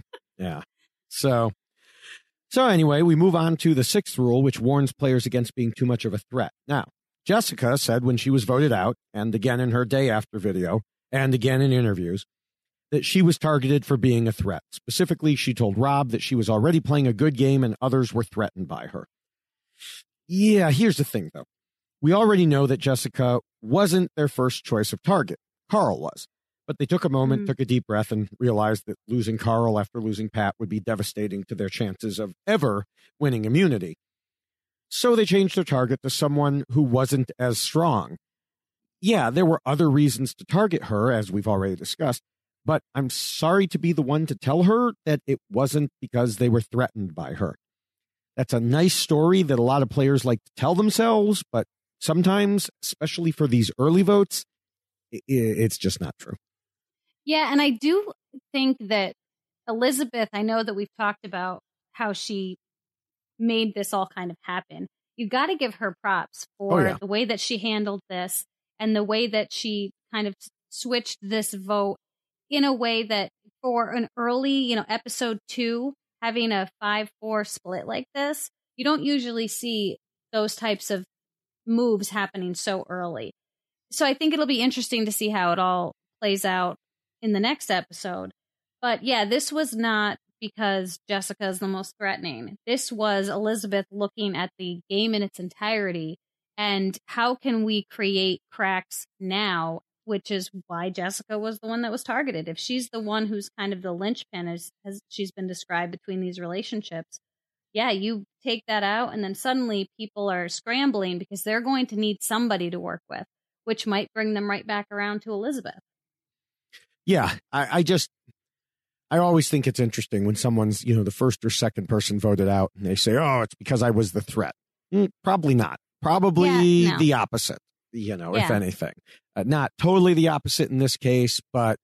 So anyway, we move on to the 6th rule, which warns players against being too much of a threat. Now, Jessica said when she was voted out, and again in her day after video, and again in interviews, that she was targeted for being a threat. Specifically, she told Rob that she was already playing a good game and others were threatened by her. Yeah, here's the thing, though. We already know that Jessica wasn't their first choice of target. Carl was. But they took a moment, took a deep breath, and realized that losing Carl after losing Pat would be devastating to their chances of ever winning immunity. So they changed their target to someone who wasn't as strong. Yeah, there were other reasons to target her, as we've already discussed, but I'm sorry to be the one to tell her that it wasn't because they were threatened by her. That's a nice story that a lot of players like to tell themselves, but sometimes, especially for these early votes, it's just not true. Yeah, and I do think that Elizabeth, I know that we've talked about how she made this all kind of happen. You've got to give her props for the way that she handled this and the way that she kind of switched this vote in a way that for an early, episode 2, having a 5-4 split like this, you don't usually see those types of moves happening so early. So I think it'll be interesting to see how it all plays out in the next episode. But yeah, this was not because Jessica is the most threatening. This was Elizabeth looking at the game in its entirety and how can we create cracks now, which is why Jessica was the one that was targeted. If she's the one who's kind of the linchpin, as she's been described between these relationships, yeah, you take that out and then suddenly people are scrambling because they're going to need somebody to work with, which might bring them right back around to Elizabeth. Yeah, I always think it's interesting when someone's, the first or second person voted out and they say, oh, it's because I was the threat. Probably not. Probably the opposite, if anything. Not totally the opposite in this case, but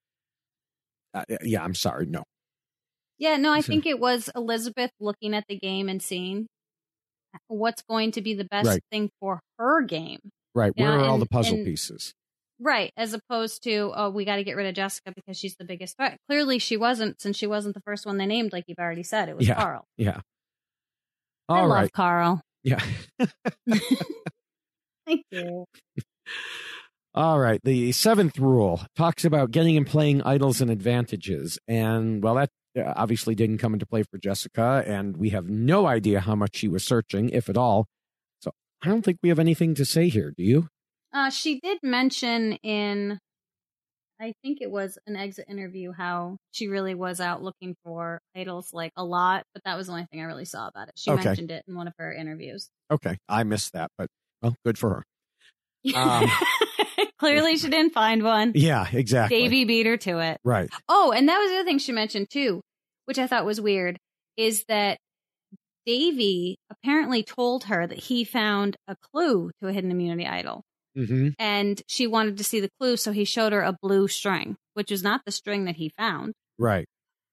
I'm sorry. No. Yeah, no, I think it was Elizabeth looking at the game and seeing what's going to be the best thing for her game. Right. Where are all the puzzle pieces? Right. As opposed to, oh, we got to get rid of Jessica because she's the biggest threat. Clearly she wasn't, since she wasn't the first one they named, like you've already said. It was Carl. Yeah. I love Carl. Yeah. Thank you. All right. The 7th rule talks about getting and playing idols and advantages. And, well, that obviously didn't come into play for Jessica, and we have no idea how much she was searching, if at all. So I don't think we have anything to say here. Do you? She did mention in, I think it was an exit interview, how she really was out looking for idols like a lot, but that was the only thing I really saw about it. She mentioned it in one of her interviews. Okay. I missed that, but, well, good for her. Clearly she didn't find one. Yeah, exactly. Davey beat her to it. Right. Oh, and that was the other thing she mentioned too, which I thought was weird, is that Davey apparently told her that he found a clue to a hidden immunity idol. Mm-hmm. And she wanted to see the clue, so he showed her a blue string, which was not the string that he found. Right.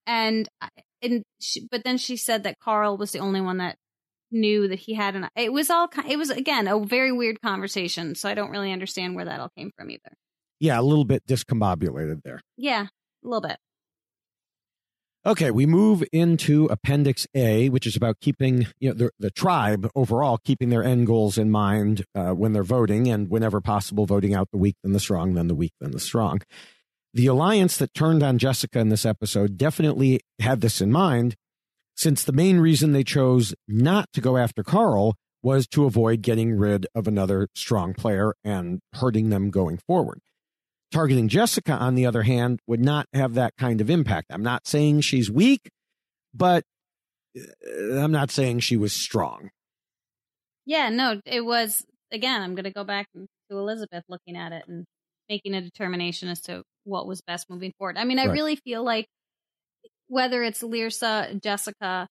But then she said that Carl was the only one that knew that he had it was again a very weird conversation, so I don't really understand where that all came from either. Yeah, a little bit discombobulated there. Yeah, a little bit. Okay, we move into Appendix A, which is about keeping the tribe overall, keeping their end goals in mind when they're voting, and whenever possible, voting out the weak, then the strong, then the weak, then the strong. The alliance that turned on Jessica in this episode definitely had this in mind, since the main reason they chose not to go after Carl was to avoid getting rid of another strong player and hurting them going forward. Targeting Jessica, on the other hand, would not have that kind of impact. I'm not saying she's weak, but I'm not saying she was strong. Yeah, no, it was, again, I'm going to go back to Elizabeth looking at it and making a determination as to what was best moving forward. I mean, I really feel like whether it's Lyrsa, Jessica,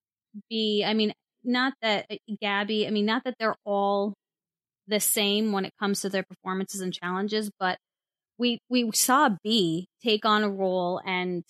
not that Gabby, not that they're all the same when it comes to their performances and challenges, but we saw B take on a role and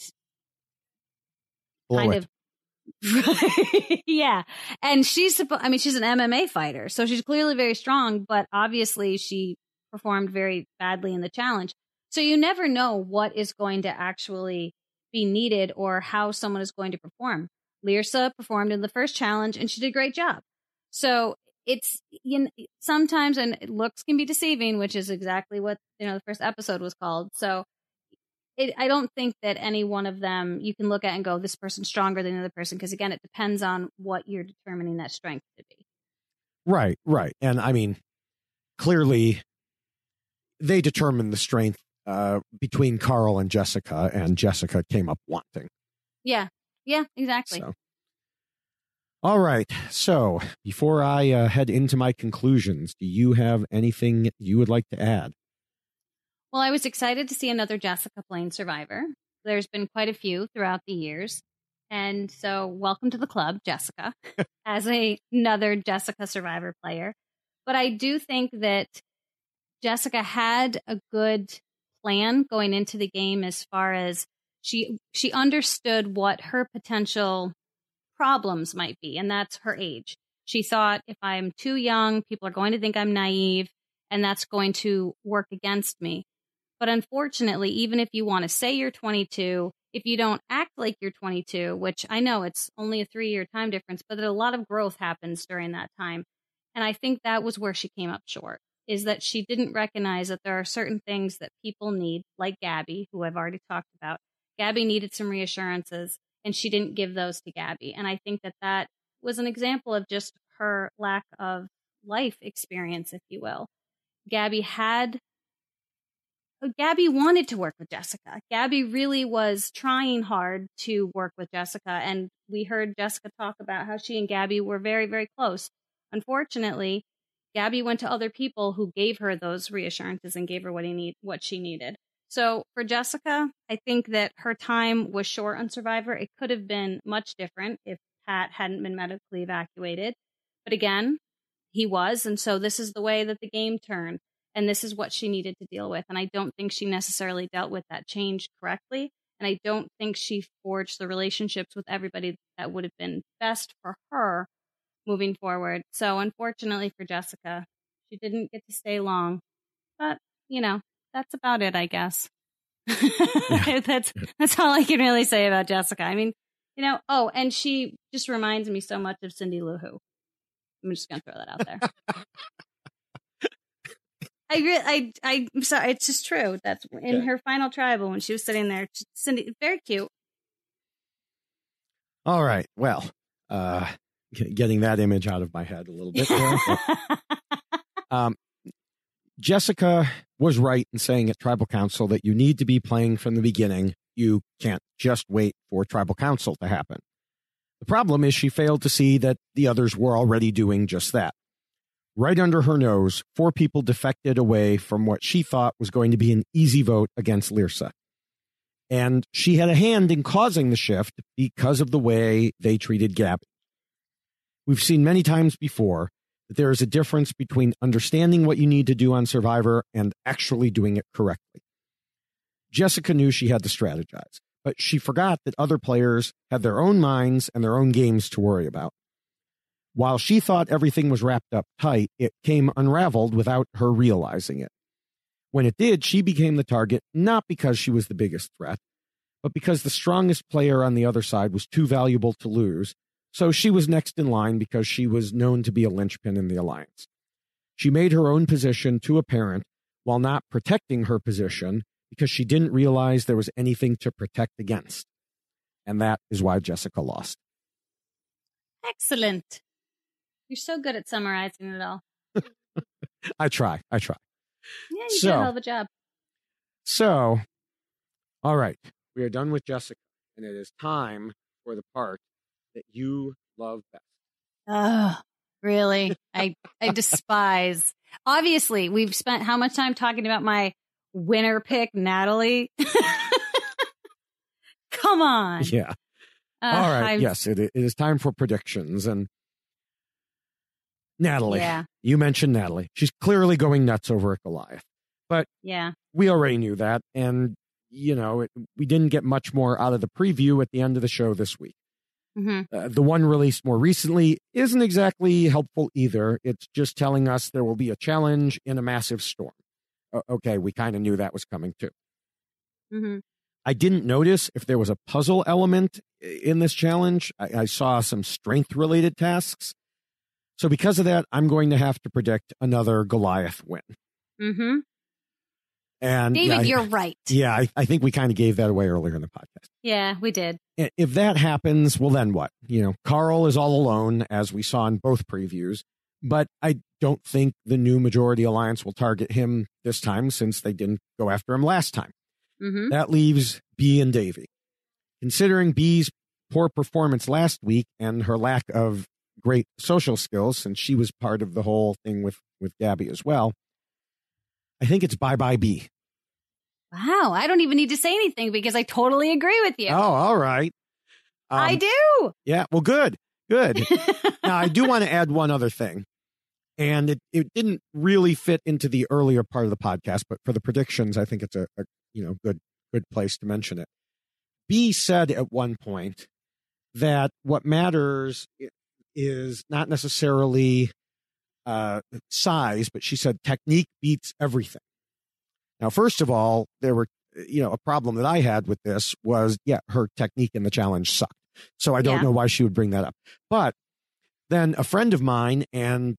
kind of yeah. And she's an MMA fighter, so she's clearly very strong, but obviously she performed very badly in the challenge. So you never know what is going to actually be needed or how someone is going to perform. Lyrsa performed in the first challenge and she did a great job. So it's, sometimes, and looks can be deceiving, which is exactly what, the first episode was called. So I don't think that any one of them you can look at and go, this person's stronger than the other person. Because again, it depends on what you're determining that strength to be. Right. And clearly they determined the strength between Carl and Jessica came up wanting. Yeah, exactly. So. All right. So before I head into my conclusions, do you have anything you would like to add? Well, I was excited to see another Jessica playing Survivor. There's been quite a few throughout the years. And so welcome to the club, Jessica, as another Jessica Survivor player. But I do think that Jessica had a good plan going into the game as far as she understood what her potential problems might be, and that's her age. She thought, if I'm too young, people are going to think I'm naive, and that's going to work against me. But unfortunately, even if you want to say you're 22, if you don't act like you're 22, which I know it's only a 3-year time difference, but a lot of growth happens during that time. And I think that was where she came up short, is that she didn't recognize that there are certain things that people need, like Gabby, who I've already talked about. Gabby needed some reassurances, and she didn't give those to Gabby. And I think that was an example of just her lack of life experience, if you will. Gabby wanted to work with Jessica. Gabby really was trying hard to work with Jessica. And we heard Jessica talk about how she and Gabby were very, very close. Unfortunately, Gabby went to other people who gave her those reassurances and gave her what she needed. So for Jessica, I think that her time was short on Survivor. It could have been much different if Pat hadn't been medically evacuated. But again, he was. And so this is the way that the game turned. And this is what she needed to deal with. And I don't think she necessarily dealt with that change correctly. And I don't think she forged the relationships with everybody that would have been best for her moving forward. So unfortunately for Jessica, she didn't get to stay long. But, that's about it, I guess. That's all I can really say about Jessica. And she just reminds me so much of Cindy Lou Who. I'm just going to throw that out there. I'm sorry, it's just true. That's in her final tribal when she was sitting there. Cindy, very cute. All right. Well, getting that image out of my head a little bit there. But, Jessica was right in saying at Tribal Council that you need to be playing from the beginning. You can't just wait for Tribal Council to happen. The problem is she failed to see that the others were already doing just that. Right under her nose, 4 people defected away from what she thought was going to be an easy vote against Lyrsa. And she had a hand in causing the shift because of the way they treated Gabby. We've seen many times before that there is a difference between understanding what you need to do on Survivor and actually doing it correctly. Jessica knew she had to strategize, but she forgot that other players had their own minds and their own games to worry about. While she thought everything was wrapped up tight, it came unraveled without her realizing it. When it did, she became the target not because she was the biggest threat, but because the strongest player on the other side was too valuable to lose, so she was next in line because she was known to be a linchpin in the alliance. She made her own position too apparent while not protecting her position because she didn't realize there was anything to protect against. And that is why Jessica lost. Excellent. You're so good at summarizing it all. I try. Yeah, you did a hell of a job. So, all right. We are done with Jessica, and it is time for the part that you love best. Oh, really? I despise. Obviously, we've spent how much time talking about my winner pick, Natalie? Come on. Yeah. All right. Yes, it is time for predictions. And Natalie, you mentioned Natalie. She's clearly going nuts over at Goliath. But we already knew that. And, we didn't get much more out of the preview at the end of the show this week. Mm-hmm. The one released more recently isn't exactly helpful either. It's just telling us there will be a challenge in a massive storm. Okay, we kind of knew that was coming too. Mm-hmm. I didn't notice if there was a puzzle element in this challenge. I saw some strength-related tasks. So because of that, I'm going to have to predict another Goliath win. Mm-hmm. And David, you're right. Yeah, I think we kind of gave that away earlier in the podcast. Yeah, we did. If that happens, well, then what? Carl is all alone, as we saw in both previews. But I don't think the new Majority Alliance will target him this time, since they didn't go after him last time. Mm-hmm. That leaves Bea and Davey. Considering Bea's poor performance last week and her lack of great social skills, since she was part of the whole thing with Gabby as well, I think it's bye-bye Bea. Wow, I don't even need to say anything because I totally agree with you. Oh, all right. I do. Yeah, well, good. Now, I do want to add one other thing. And it didn't really fit into the earlier part of the podcast, but for the predictions, I think it's a good place to mention it. Bea said at one point that what matters is not necessarily size, but she said technique beats everything. Now, first of all, there were, a problem that I had with this was, her technique in the challenge sucked. So I don't know why she would bring that up. But then a friend of mine and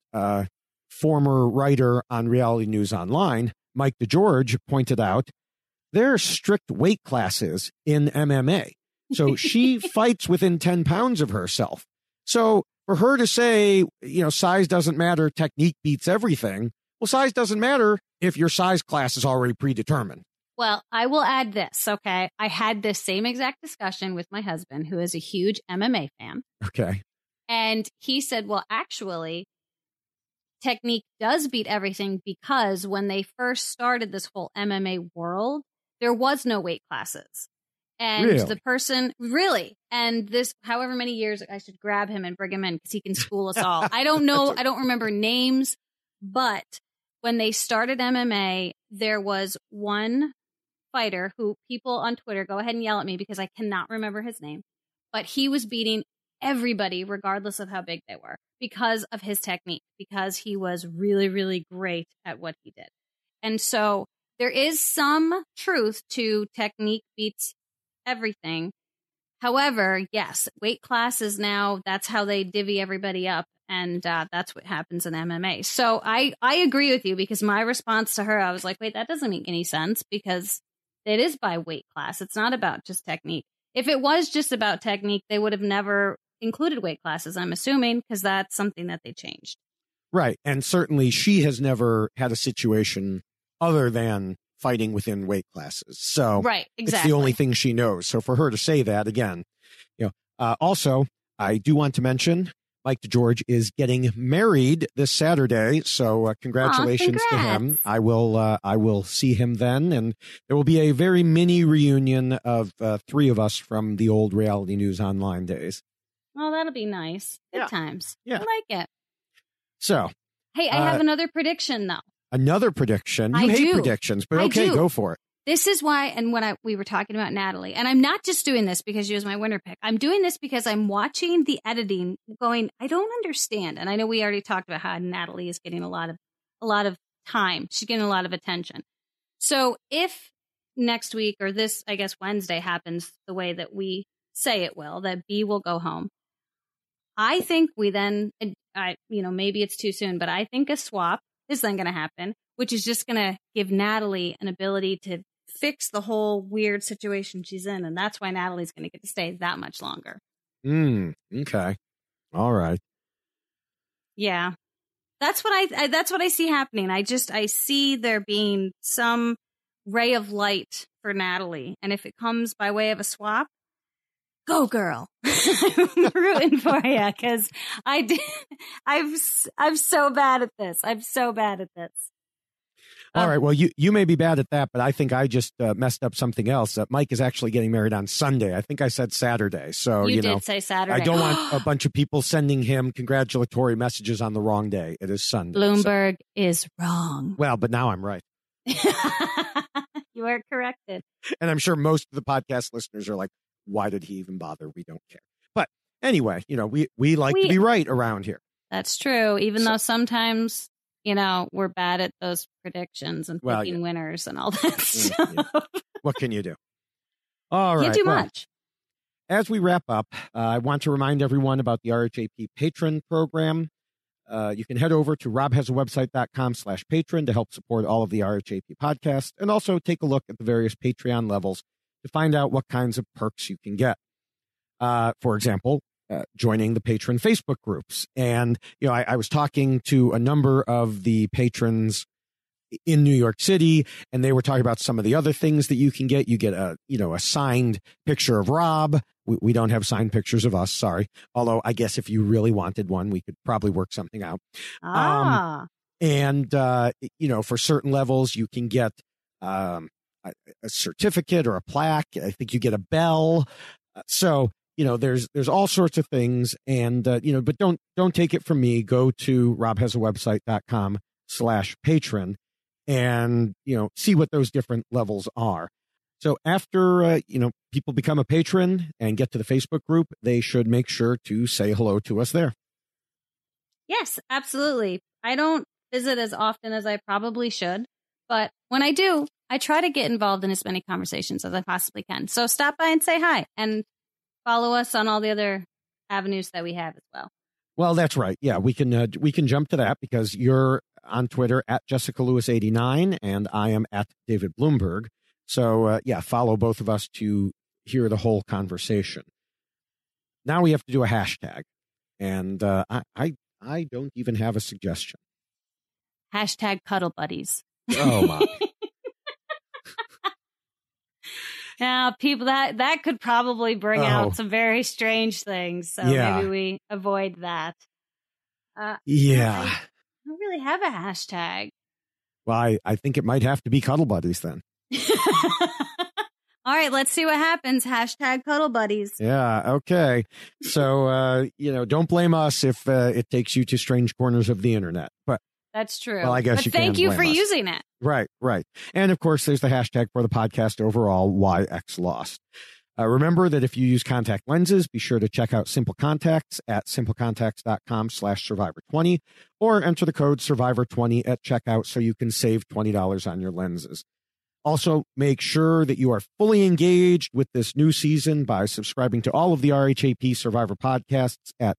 former writer on Reality News Online, Mike DeGeorge, pointed out there are strict weight classes in MMA. So she fights within 10 pounds of herself. So for her to say, size doesn't matter, technique beats everything. Well, size doesn't matter if your size class is already predetermined. Well, I will add this, okay? I had this same exact discussion with my husband, who is a huge MMA fan. Okay. And he said, well, actually, technique does beat everything because when they first started this whole MMA world, there was no weight classes. And the person, and this, however many years, I should grab him and bring him in because he can school us all. I don't know. I don't remember names, but when they started MMA, there was one fighter who people on Twitter, go ahead and yell at me because I cannot remember his name, but he was beating everybody regardless of how big they were because of his technique, because he was really, really great at what he did. And so there is some truth to technique beats everything. However, yes, weight classes now, that's how they divvy everybody up. And that's what happens in MMA. So I agree with you because my response to her, I was like, wait, that doesn't make any sense because it is by weight class. It's not about just technique. If it was just about technique, they would have never included weight classes, I'm assuming, because that's something that they changed. Right. And certainly she has never had a situation other than fighting within weight classes. So right, exactly. It's the only thing she knows. So for her to say that again, also, I do want to mention Mike DeGeorge is getting married this Saturday, so congratulations to him. I will see him then, and there will be a very mini reunion of three of us from the old Reality News Online days. Oh, that'll be nice. Good times. Yeah. I like it. So, hey, I have another prediction, though. Another prediction? You hate predictions, but okay, go for it. This is why, and when we were talking about Natalie, and I'm not just doing this because she was my winner pick. I'm doing this because I'm watching the editing going, I don't understand. And I know we already talked about how Natalie is getting a lot of time. She's getting a lot of attention. So if next week or this, I guess Wednesday happens the way that we say it will, that Bea will go home. I think we then, maybe it's too soon, but I think a swap is then going to happen, which is just going to give Natalie an ability to fix the whole weird situation she's in. And that's why Natalie's going to get to stay that much longer. Okay. All right. Yeah. That's what I see happening. I see there being some ray of light for Natalie. And if it comes by way of a swap, go girl. I'm rooting for you because I'm so bad at this. I'm so bad at this. All right. Well, you may be bad at that, but I think I just messed up something else. Mike is actually getting married on Sunday. I think I said Saturday. So, you did say Saturday. I don't want a bunch of people sending him congratulatory messages on the wrong day. It is Sunday. Bloomberg is wrong. Well, but now I'm right. You are corrected. And I'm sure most of the podcast listeners are like, why did he even bother? We don't care. But anyway, we like to be right around here. That's true. Even though sometimes, we're bad at those predictions and picking winners and all that stuff. Yeah. What can you do? All right. Can't do much. As we wrap up, I want to remind everyone about the RHAP Patron program. You can head over to robhasawebsite.com/patron to help support all of the RHAP podcasts and also take a look at the various Patreon levels to find out what kinds of perks you can get. For example, joining the patron Facebook groups. And, I was talking to a number of the patrons in New York City, and they were talking about some of the other things that you can get. You get a signed picture of Rob. We don't have signed pictures of us. Sorry. Although I guess if you really wanted one, we could probably work something out. And for certain levels, you can get, a certificate or a plaque. I think you get a bell. So, there's all sorts of things and, but don't take it from me. Go to robhasawebsite.com/patron and, see what those different levels are. So after, people become a patron and get to the Facebook group, they should make sure to say hello to us there. Yes, absolutely. I don't visit as often as I probably should, but when I do, I try to get involved in as many conversations as I possibly can. So stop by and say hi and follow us on all the other avenues that we have as well. Well, that's right. Yeah, we can jump to that because you're on Twitter at Jessica Lewis 89 and I am at David Bloomberg. So follow both of us to hear the whole conversation. Now we have to do a hashtag, and I don't even have a suggestion. Hashtag Cuddle Buddies. Oh my. Now, people, that could probably bring out some very strange things. So maybe we avoid that. I don't really have a hashtag. Well, I think it might have to be Cuddle Buddies then. All right, let's see what happens. Hashtag Cuddle Buddies. Yeah, okay. So, don't blame us if it takes you to strange corners of the internet. But that's true. Well, I guess but you thank can you blame for us. using it. Right. And of course, there's the hashtag for the podcast overall, YXLost. Remember that if you use contact lenses, be sure to check out Simple Contacts at simplecontacts.com/survivor20 or enter the code survivor20 at checkout so you can save $20 on your lenses. Also, make sure that you are fully engaged with this new season by subscribing to all of the RHAP Survivor podcasts at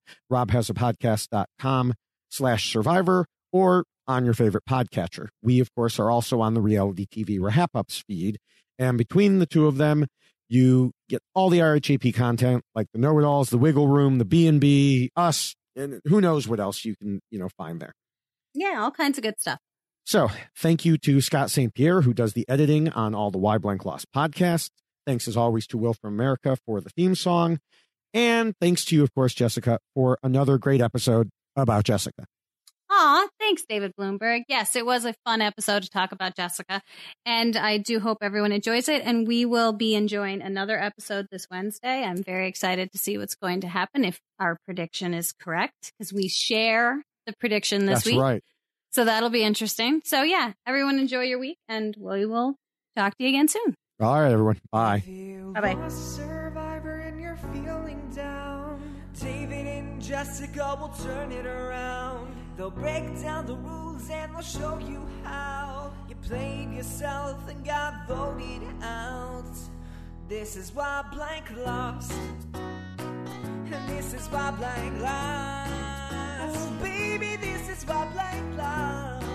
robhasapodcast.com/survivor or on your favorite podcatcher. We, of course, are also on the Reality TV Wrap-Ups feed. And between the two of them, you get all the RHAP content, like the Know-It-Alls, the Wiggle Room, the B&B, us, and who knows what else you can, find there. Yeah, all kinds of good stuff. So thank you to Scott St. Pierre, who does the editing on all the Why Blank Lost podcasts. Thanks, as always, to Will from America for the theme song. And thanks to you, of course, Jessica, for another great episode about Jessica. Aw, thanks, David Bloomberg. Yes, it was a fun episode to talk about Jessica, and I do hope everyone enjoys it, and we will be enjoying another episode this Wednesday. I'm very excited to see what's going to happen if our prediction is correct, because we share the prediction this week. That's right. So that'll be interesting. So yeah, everyone enjoy your week, and we will talk to you again soon. All right, everyone. Bye. Bye-bye. Survivor and you're feeling down. David and Jessica will turn it around. They'll break down the rules and they'll show you how. You played yourself and got voted out. This is why Blank lost. And this is why Blank lost. Baby, this is why Blank lost.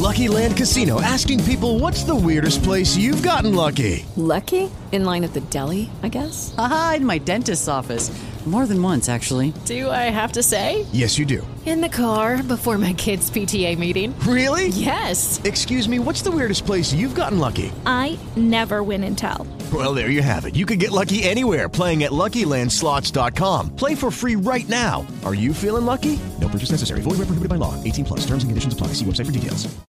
Lucky Land Casino, asking people, what's the weirdest place you've gotten lucky? Lucky? In line at the deli, I guess? Aha, in my dentist's office. More than once, actually. Do I have to say? Yes, you do. In the car before my kids' PTA meeting. Really? Yes. Excuse me, what's the weirdest place you've gotten lucky? I never win and tell. Well, there you have it. You can get lucky anywhere, playing at LuckyLandSlots.com. Play for free right now. Are you feeling lucky? No purchase necessary. Void where prohibited by law. 18+. Terms and conditions apply. See website for details.